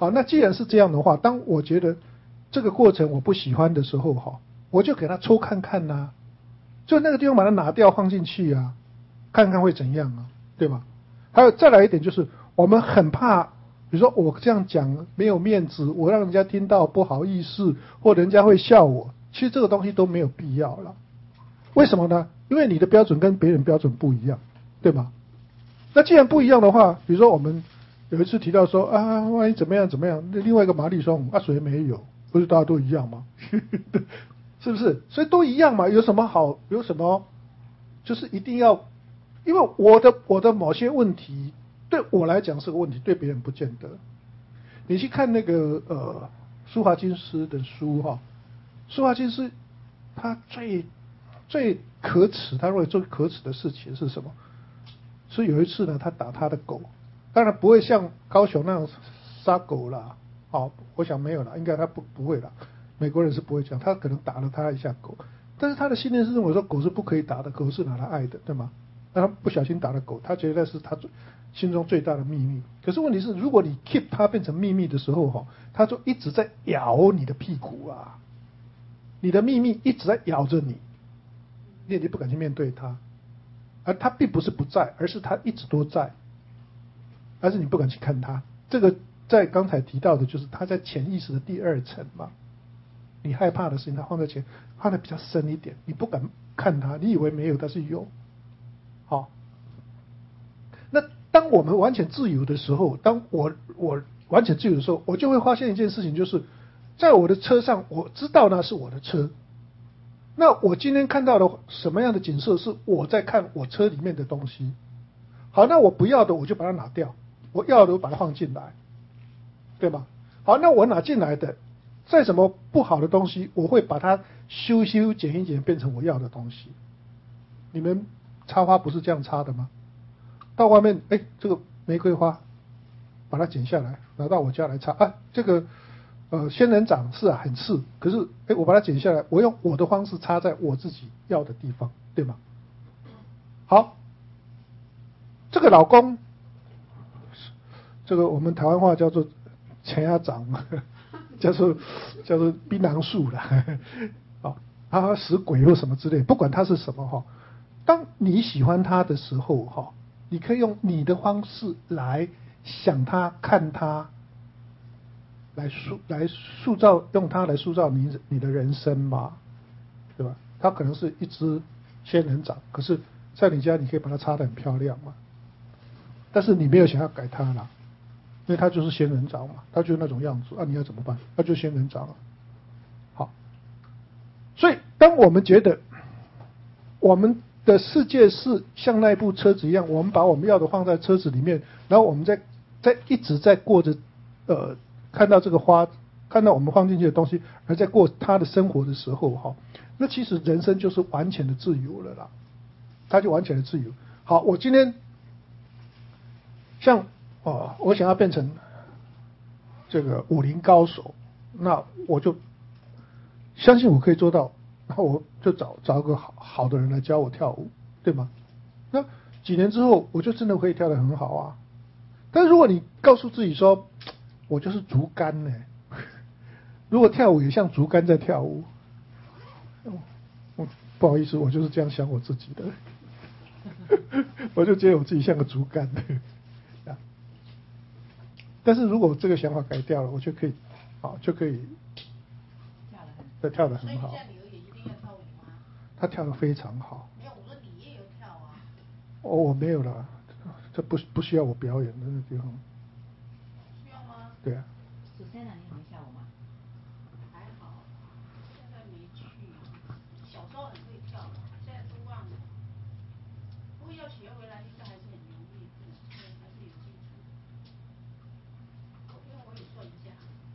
好，那既然是这样的话，当我觉得这个过程我不喜欢的时候哈，我就给他抽看看呐、就那个地方把它拿掉放进去啊，看看会怎样啊，对吧？还有再来一点就是，我们很怕，比如说我这样讲没有面子，我让人家听到不好意思，或人家会笑我，其实这个东西都没有必要了。为什么呢？因为你的标准跟别人标准不一样，对吗？那既然不一样的话，比如说我们有一次提到说啊，万一怎么样怎么样，那另外一个玛丽说啊，谁没有？不是大家都一样吗？是不是？所以都一样嘛，有什么好？有什么？就是一定要，因为我的某些问题对我来讲是个问题，对别人不见得。你去看那个舒华金斯的书哈，舒华金斯他最可耻，他认为最可耻的事情是什么？是有一次呢，他打他的狗，当然不会像高雄那样杀狗啦，哦，我想没有啦，应该他不会啦，美国人是不会这样，他可能打了他一下狗，但是他的信念是认为说狗是不可以打的，狗是拿来爱的，对吗？那他不小心打了狗，他觉得是他心中最大的秘密。可是问题是，如果你 keep 它变成秘密的时候哈，它就一直在咬你的屁股啊，你的秘密一直在咬着你，你也不敢去面对它。而它并不是不在，而是它一直都在，而是你不敢去看它。这个在刚才提到的就是它在潜意识的第二层嘛。你害怕的事情，它放在放的比较深一点，你不敢看它，你以为没有，但是有。好，那当我们完全自由的时候，当我完全自由的时候，我就会发现一件事情，就是在我的车上，我知道那是我的车。那我今天看到的什么样的景色是我在看我车里面的东西？好，那我不要的我就把它拿掉，我要的我把它放进来，对吧？好，那我拿进来的再什么不好的东西，我会把它修剪一剪，变成我要的东西。你们插花不是这样插的吗？到外面，哎，这个玫瑰花，把它剪下来，拿到我家来插啊，这个。仙人掌是很刺，可是我把它剪下来，我用我的方式插在我自己要的地方，对吗？好，这个老公，这个我们台湾话叫做前牙掌，叫做槟榔树啦，哦，他死鬼或什么之类，不管他是什么哈，当你喜欢他的时候哈，你可以用你的方式来想他、看他。来塑造，用它来塑造你的人生嘛，对吧？它可能是一只仙人掌，可是在你家你可以把它插得很漂亮嘛。但是你没有想要改它啦，因为它就是仙人掌嘛，它就是那种样子啊，你要怎么办？它就是仙人掌啊。好，所以当我们觉得我们的世界是像那部车子一样，我们把我们要的放在车子里面，然后我们在一直在过着看到这个花，看到我们放进去的东西，而在过他的生活的时候，哈，那其实人生就是完全的自由了啦，他就完全的自由。好，我今天像我想要变成这个武林高手，那我就相信我可以做到，然后我就找一个好的人来教我跳舞，对吗？那几年之后，我就真的可以跳得很好啊。但是如果你告诉自己说，我就是竹竿呢。如果跳舞也像竹竿在跳舞，不好意思，我就是这样想我自己的，我就觉得我自己像个竹竿。但是如果这个想法改掉了，我就可以，就可以跳得很好。 所以你家女儿也一定要跳舞吗？ 她跳得非常好。 没有，我说你也有跳啊。 我没有啦，这不需要我表演的那个地方。 需要吗？ 对啊。 祖先呢？你有跳舞吗？ 还好，现在没去。小时候很会跳，现在都忘了。不过要学回来，应该还是很容易，还是有基础。因为我有算一下。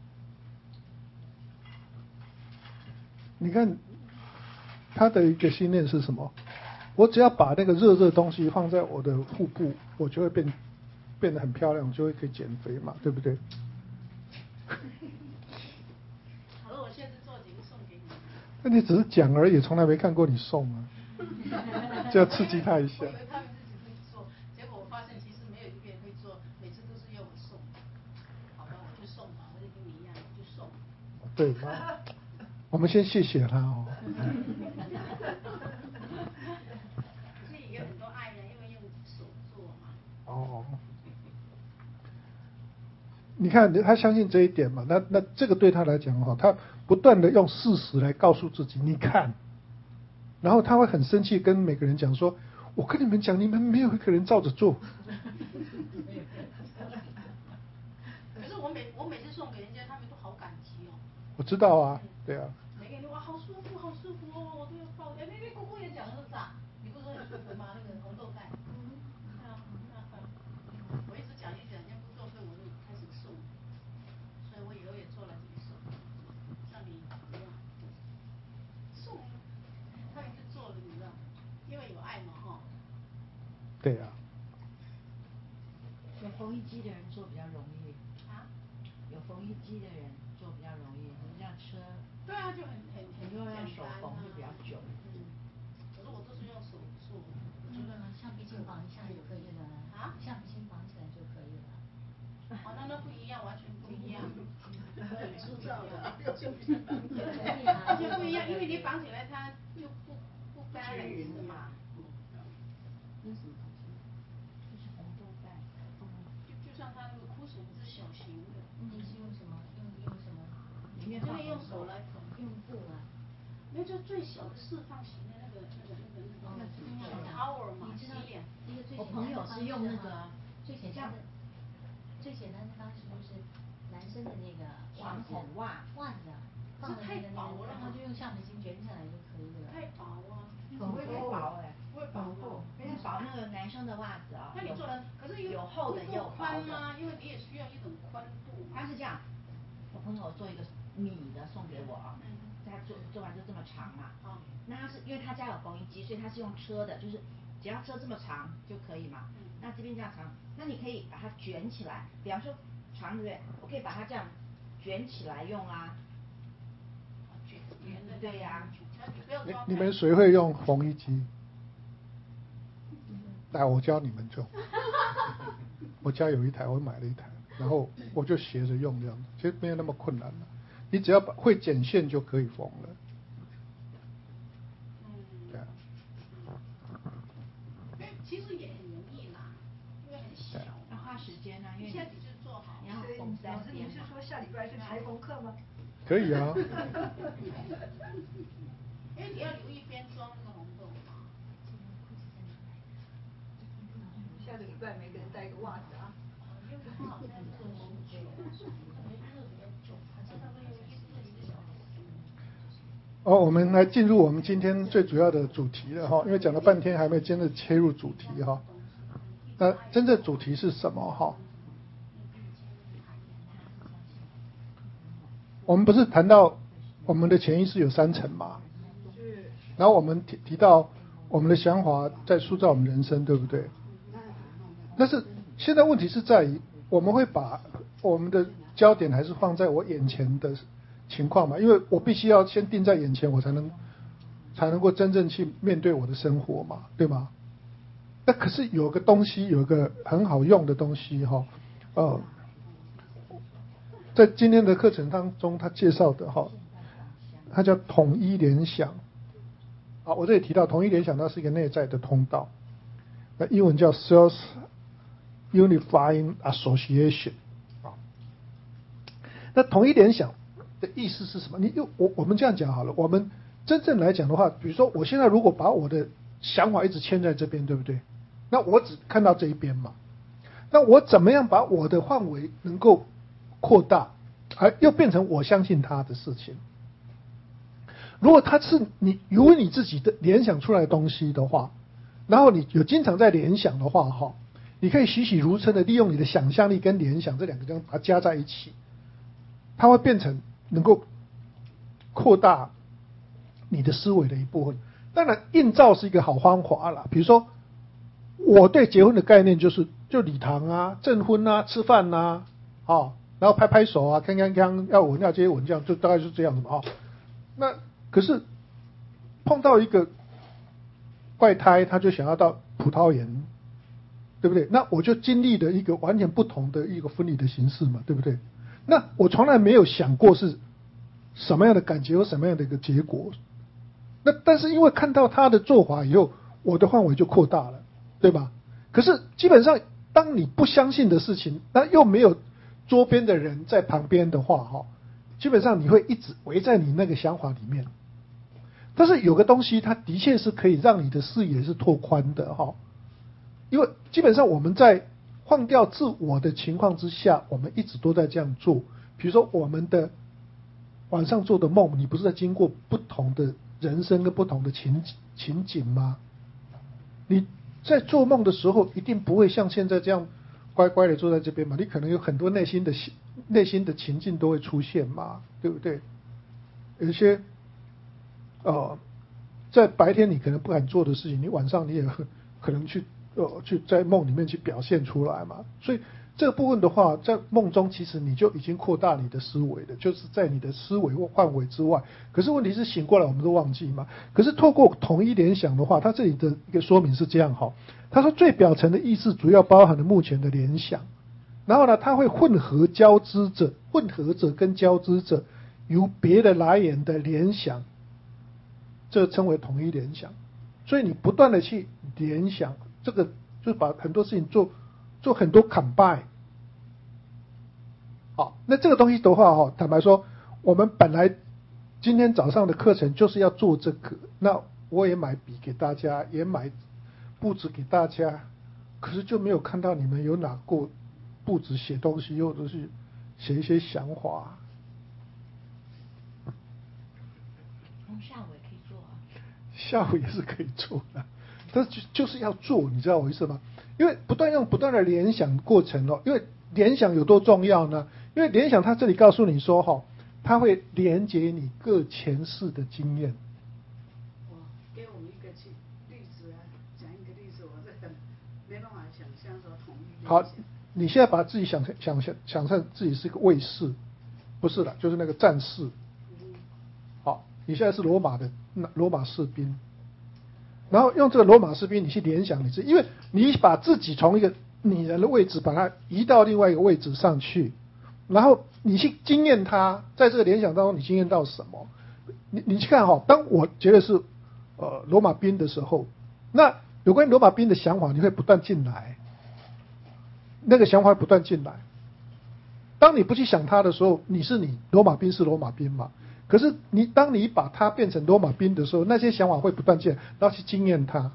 你看他的一个信念是什么？我只要把那个热东西放在我的腹部，我就会变得很漂亮，就会可以减肥嘛，对不对？ 好了，我现在做几个送给你。 那你只是讲而已，从来没看过你送啊，就要刺激他一下。 我以为他们自己会做，结果我发现其实没有一个人会做，每次都是要我送。好吧，我就送吧。 对吧？我们先谢谢他哦。 所以有很多爱人因为用手做嘛。 哦。你看他相信这一点嘛？那这个对他来讲哈，他不断的用事实来告诉自己，你看，然后他会很生气，跟每个人讲说，我跟你们讲，你们没有一个人照着做。 可是我每次送给人家，他们都好感激哦。 我知道啊，对啊。 每个人都哇好舒服，好舒服哦，我都要抱。哎，那姑姑也讲的是啥？你不是说很舒服吗？那个红豆盖。我一直讲一讲，人家不做，所以我就开始送。所以我以后也做了几送，像你一样送，他也是做了，你知道，因为有爱嘛哈。 对啊。 有缝衣机的人做比较容易。 啊？ 有缝衣机的人做比较容易，你像车。 对啊，就很又要手缝就比较久。 可是我都是用手做。 橡皮筋绑一下就可以了。 啊？ 橡皮筋绑起来就可以了。 哦，那不一样，完全不一样。 很粗糙的， 而且不一样，因为你绑起来它就不 balance 嘛。 那什么东西？就是红豆盖。 就像它那个枯笋是小型的。 你是用什么？用什么？ 里面可以用手来缝。 用布啊。 没有，就最小的四方形的那个 power 嘛，洗脸。 我朋友是用那个最简单的方式就是男生的那个传统袜子啊，放在那个然后就用橡皮筋卷起来就可以了。 太薄啊。 不会薄哎， 不会薄。 因为薄那个男生的袜子啊， 那你做的可是有厚的也有薄的。 宽吗？因为你也需要一种宽度。 他是这样，我朋友做一个米的送给我啊，他做完就这么长嘛。那他是因为他家有缝衣机，所以他是用车的，就是只要车这么长就可以嘛。那这边这样长，那你可以把它卷起来，比方说长对不对？我可以把它这样卷起来用啊。 卷的。 对呀。 你们谁会用缝衣机？来，我教你们就。我家有一台，我买了一台，然后我就斜着用这样子，其实没有那么困难了。你只要会剪线就可以缝了。对啊。 其实也很容易啦，因为很小。 要花时间啊，因为一下子就做好。 你要缝3 老师，您是说下礼拜是裁缝课吗？ 可以啊。 因为你要留一边装那个红豆嘛。 下个礼拜每个人带一个袜子啊。 我们来进入我们今天最主要的主题了哈，因为讲了半天还没真的切入主题哈。那真正主题是什么哈？我们不是谈到我们的潜意识有3层嘛？然后我们提到我们的想法在塑造我们人生，对不对？但是现在问题是在于，我们会把我们的焦点还是放在我眼前的情况嘛？因为我必须要先定在眼前，我才能够真正去面对我的生活嘛，对吗？那可是有个东西，有一个很好用的东西哈，在今天的课程当中，他介绍的哈，它叫统一联想。好，我这里提到统一联想，它是一个内在的通道，那英文叫 Self Unifying Association。那统一联想的意思是什么？我们这样讲好了，我们真正来讲的话，比如说我现在如果把我的想法一直牵在这边，对不对？那我只看到这一边嘛。那我怎么样把我的范围能够扩大，而又变成我相信它的事情？如果它是由你自己的联想出来的东西的话，然后你有经常在联想的话哈，你可以栩栩如生的利用你的想象力跟联想这2个把它加在一起，它会变成能够扩大你的思维的一部分。当然映照是一个好方法啦，比如说我对结婚的概念就礼堂啊、证婚啊、吃饭啊，然后拍拍手啊、锵锵锵，要吻要接吻，这样就大概是这样子嘛。那可是碰到一个怪胎，他就想要到葡萄园，对不对？那我就经历了一个完全不同的一个婚礼的形式嘛，对不对？那我从来没有想过是什么样的感觉，有什么样的一个结果。那但是因为看到他的做法以后，我的范围就扩大了，对吧？可是基本上，当你不相信的事情，那又没有桌边的人在旁边的话，哈，基本上你会一直围在你那个想法里面。但是有个东西，它的确是可以让你的视野是拓宽的，哈。因为基本上我们在放掉自我的情况之下，我们一直都在这样做。比如说我们的晚上做的梦，你不是在经过不同的人生跟不同的情景吗？你在做梦的时候，一定不会像现在这样乖乖的坐在这边嘛，你可能有很多内心的情境都会出现嘛，对不对？有些在白天你可能不敢做的事情，你晚上你也可能去在梦里面去表现出来嘛。所以这个部分的话，在梦中其实你就已经扩大你的思维了，就是在你的思维或范围之外。可是问题是醒过来我们都忘记嘛。可是透过统一联想的话，它这里的一个说明是这样哈，他说最表层的意识主要包含了目前的联想，然后呢，它会混合者跟交织者由别的来源的联想，这称为统一联想。所以你不断的去联想，这个就是把很多事情做很多 combine。好，那这个东西的话哈，坦白说，我们本来今天早上的课程就是要做这个，那我也买笔给大家，也买布置给大家，可是就没有看到你们有拿过布置写东西，或者是写一些想法。 下午也可以做啊。 下午也是可以做的，但是就是要做，你知道我意思吗？因为不断的联想过程因为联想有多重要呢？因为联想它这里告诉你说它会连接你各前世的经验。 给我们一个例子啊，讲一个例子，我是很没办法想象说统一。 好，你现在把自己想象自己是一个卫士，不是的，就是那个战士。好，你现在是罗马士兵。然后用这个罗马士兵，你去联想你自己，因为你把自己从一个拟人的位置，把它移到另外一个位置上去，然后你去经验它，在这个联想当中，你经验到什么？你去看当我觉得是罗马兵的时候，那有关于罗马兵的想法，你会不断进来，那个想法会不断进来。当你不去想它的时候，罗马兵是罗马兵嘛？可是当你把它变成罗马兵的时候，那些想法会不断进来，然后去经验它。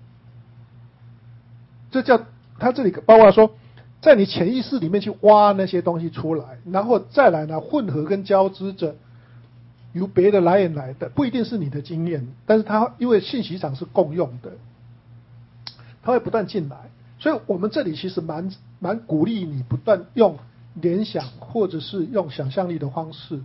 这叫他这里包括说，在你潜意识里面去挖那些东西出来，然后再来呢混合跟交织着由别的来源来的，不一定是你的经验，但是它因为信息场是共用的，它会不断进来。所以我们这里其实蛮鼓励你不断用联想或者是用想象力的方式。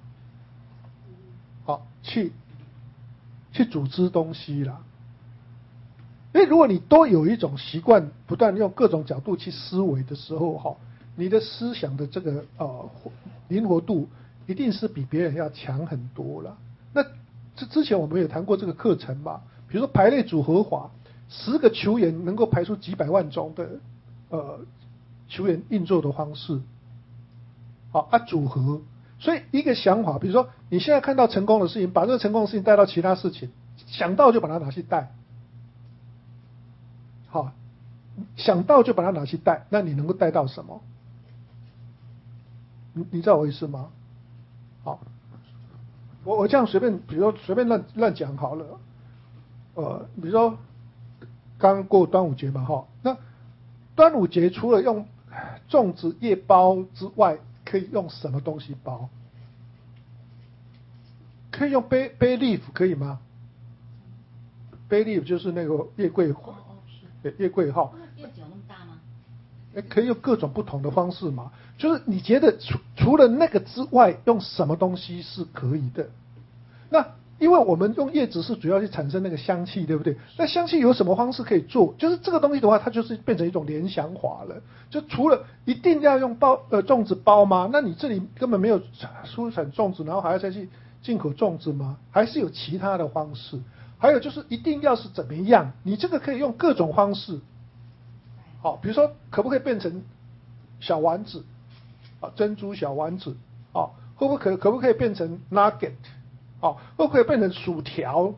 好，去组织东西啦。因为如果你都有一种习惯，不断用各种角度去思维的时候，你的思想的这个灵活度一定是比别人要强很多了。那之前我们也谈过这个课程嘛，比如说排列组合法，10个球员能够排出几百万种的球员运作的方式。好组合。所以一个想法，比如说你现在看到成功的事情，把这个成功的事情带到其他事情，想到就把它拿去带。好，想到就把它拿去带，那你能够带到什么？你知道我意思吗？好，我这样随便，比如说随便乱讲好了。比如说刚过端午节嘛，那端午节除了用粽子叶包之外，可以用什么东西包？可以用bay leaf 可以吗？ bay leaf 就是那个月桂花，月桂叶子有那么大吗？ 可以用各种不同的方式嘛。就是你觉得除了那个之外，用什么东西是可以的？那因为我们用叶子是主要去产生那个香气，对不对？那香气有什么方式可以做？就是这个东西的话，它就是变成一种联想法了。就除了一定要用粽子包吗？那你这里根本没有出产粽子，然后还要再去进口粽子吗？还是有其他的方式？还有就是一定要是怎么样？你这个可以用各种方式。好，比如说可不可以变成小丸子珍珠小丸子可不可以变成 nugget？ 哦，会不会变成薯条？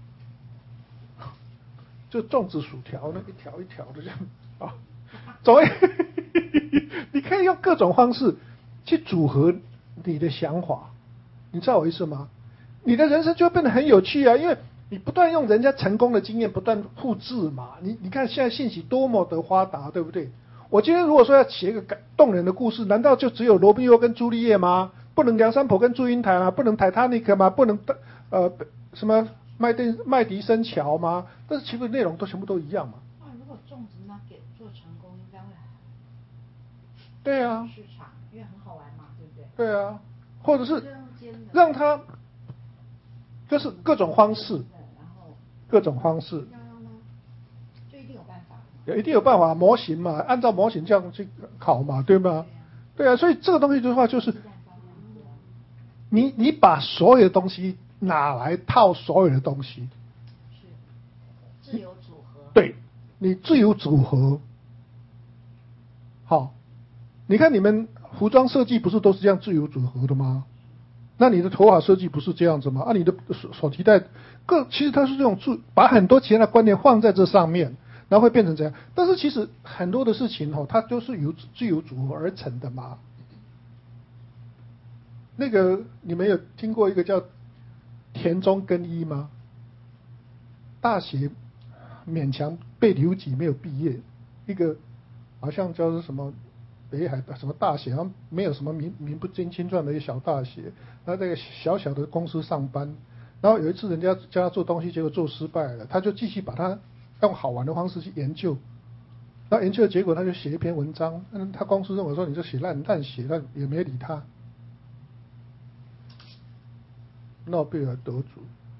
就粽子薯条，那一条一条的这样啊，总之你可以用各种方式去组合你的想法，你知道我意思吗？你的人生就会变得很有趣啊，因为你不断用人家成功的经验不断复制嘛。你看现在信息多么的发达，对不对？我今天如果说要写一个动人的故事，难道就只有罗密欧跟朱丽叶吗？不能梁山伯跟祝英台吗？不能 Titanic 吗？不能什么麦迪森桥吗？但是其实内容都全部都一样嘛。 哇，如果粽子那给做成功，应该会对啊， 市场，因为很好玩嘛，对不对？ 对啊，或者是让他就是各种方式， 然后各种方式， 就一定有办法。 一定有办法，模型嘛，按照模型这样去考嘛，对吗？对啊，所以这个东西的话，就是你把所有的东西拿来套所有的东西， 是自由组合。 对，你自由组合。好，你看你们服装设计不是都是这样自由组合的吗？那你的头发设计不是这样子吗？你的手提袋其实它是这种把很多其他的观念放在这上面，然后会变成这样。但是其实很多的事情它都是由自由组合而成的嘛。那个你们有听过一个叫田中耕一吗？大学勉强被留级没有毕业，一个好像叫做什么北海什么大学，好像没有什么名不见经传的一个小大学，他在一个小小的公司上班，然后有一次人家叫他做东西，结果做失败了，他就继续把它用好玩的方式去研究，然后研究的结果他就写一篇文章，他公司认为说你这写烂写，但也没理他。诺贝尔得主，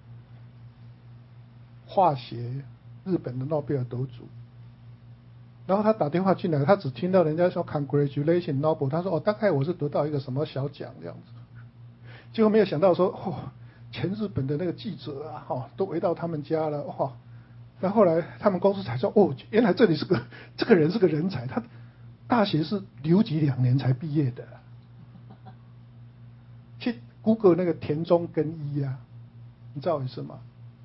化学，日本的诺贝尔得主。然后他打电话进来，他只听到人家说 Congratulations Nobel， 他说大概我是得到一个什么小奖这样子。结果没有想到说全日本的那个记者啊都围到他们家了那后来他们公司才说原来这个人是个人才，他大学是留级2年才毕业的。去 Google 那个田中耕一啊，你知道我意思吗？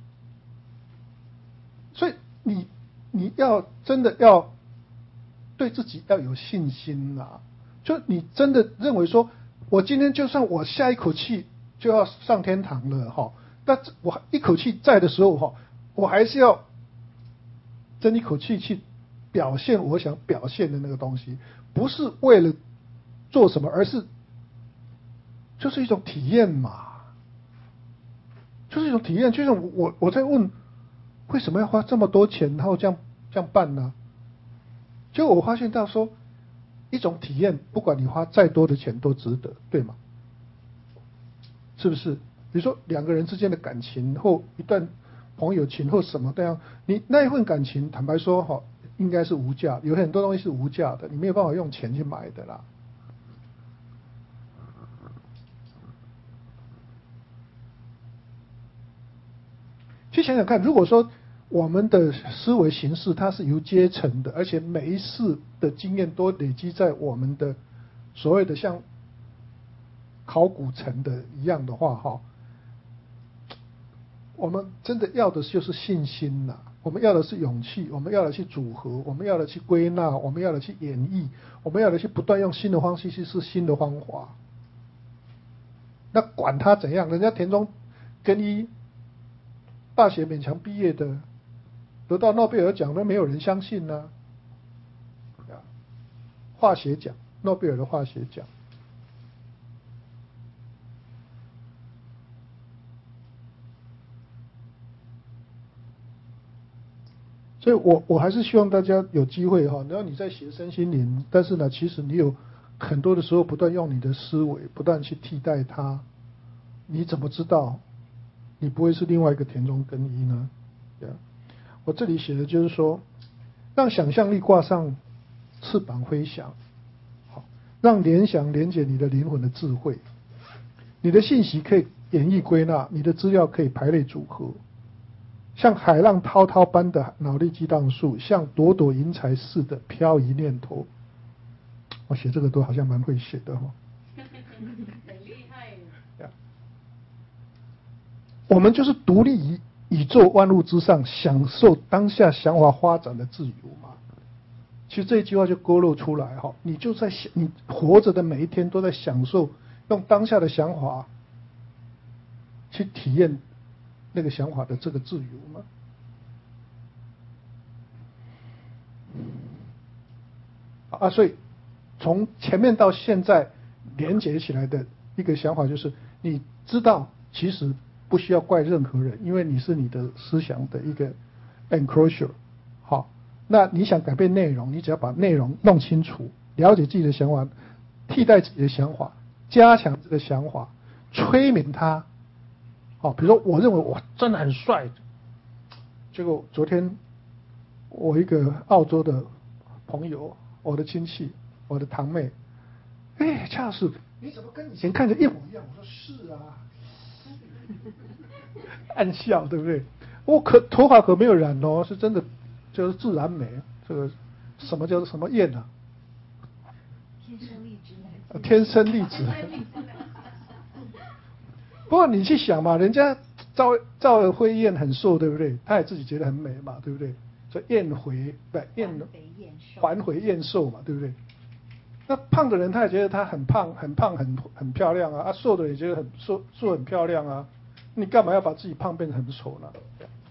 所以你要真的要对自己要有信心啊！就你真的认为说，我今天就算我下一口气就要上天堂了但我一口气在的时候我还是要争一口气去表现我想表现的那个东西，不是为了做什么，而是就是一种体验嘛，就是一种体验。就像我在问，为什么要花这么多钱，然后这样办呢？结果我发现到说，一种体验，不管你花再多的钱都值得，对吗？是不是？比如说2个人之间的感情，或一段朋友情，或什么这样，你那一份感情，坦白说应该是无价，有很多东西是无价的，你没有办法用钱去买的啦。去想想看，如果说我们的思维形式它是由阶层的，而且每一次的经验都累积在我们的所谓的像考古层的一样的话我们真的要的就是信心呐，我们要的是勇气，我们要的去组合，我们要的去归纳，我们要的去演绎，我们要的去不断用新的方式去试新的方法。那管他怎样，人家田中耕一大学勉强毕业的，得到诺贝尔奖都没有人相信呢。化学奖，诺贝尔的化学奖。所以我还是希望大家有机会然后你在学身心灵，但是呢，其实你有很多的时候不断用你的思维，不断去替代它，你怎么知道你不会是另外一个田中耕一呢？我这里写的就是说，让想象力挂上翅膀飞翔，让联想连接你的灵魂的智慧，你的信息可以演绎归纳，你的资料可以排列组合，像海浪滔滔般的脑力激荡术，像朵朵云彩似的飘移念头。我写这个都好像蛮会写的很厉害耶。 我们就是独立于宇宙万物之上，享受当下想法发展的自由嘛。其实这一句话就勾勒出来哈，你就在想，你活着的每一天都在享受用当下的想法去体验那个想法的这个自由嘛。啊，所以从前面到现在连接起来的一个想法就是，你知道其实不需要怪任何人，因为你是你的思想的一个 enclosure。好，那你想改变内容，你只要把内容弄清楚，了解自己的想法，替代自己的想法，加强这个想法，催眠它。好，比如说我认为我真的很帅，结果昨天我一个澳洲的朋友，我的亲戚，我的堂妹，哎，恰老师，你怎么跟以前看着一模一样？我说是啊，暗笑，对不对？我头发可没有染哦，是真的，就是自然美。这个什么叫做什么艳啊？ 天生丽质。 天生丽质。不过你去想嘛，人家赵尔辉燕很瘦，对不对？他也自己觉得很美嘛，对不对？所以还回燕瘦嘛，对不对？那胖的人他也觉得他很胖，很漂亮啊，瘦的也觉得很瘦很漂亮啊。你干嘛要把自己胖变得很丑呢？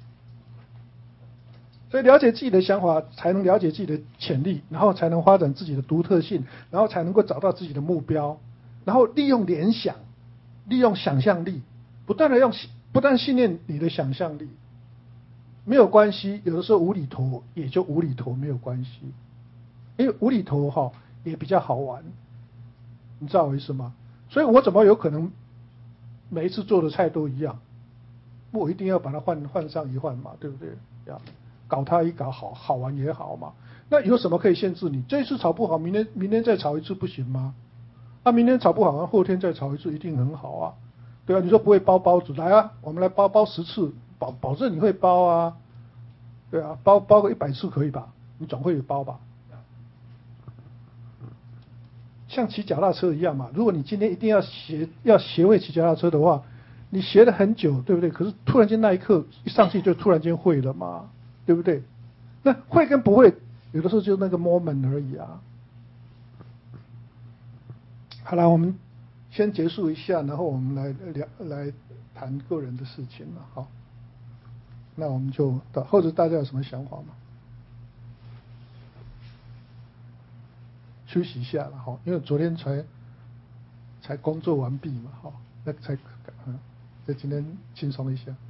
所以了解自己的想法，才能了解自己的潜力，然后才能发展自己的独特性，然后才能够找到自己的目标，然后利用联想，利用想象力，不断训练你的想象力。没有关系，有的时候无厘头也就无厘头，没有关系，因为无厘头也比较好玩，你知道我意思吗？所以我怎么有可能每一次做的菜都一样？我一定要把它换上一换嘛，对不对？搞它一搞好玩也好嘛。那有什么可以限制你？这一次炒不好，明天再炒一次不行吗？明天炒不好，后天再炒一次一定很好啊，对啊。你说不会包包子，来啊，我们来包10次，保证你会包啊，对啊，包个100次可以吧？你总会有包吧？像骑脚踏车一样嘛，如果你今天一定要学会骑脚踏车的话，你学了很久，对不对？可是突然间那一刻一上去就突然间会了嘛，对不对？那会跟不会，有的时候就那个 moment 而已啊。好了，我们先结束一下，然后我们来谈个人的事情了。好，那我们就或者大家有什么想法吗？休息一下了哈，因为昨天才工作完毕嘛，哈，那才今天轻松一下。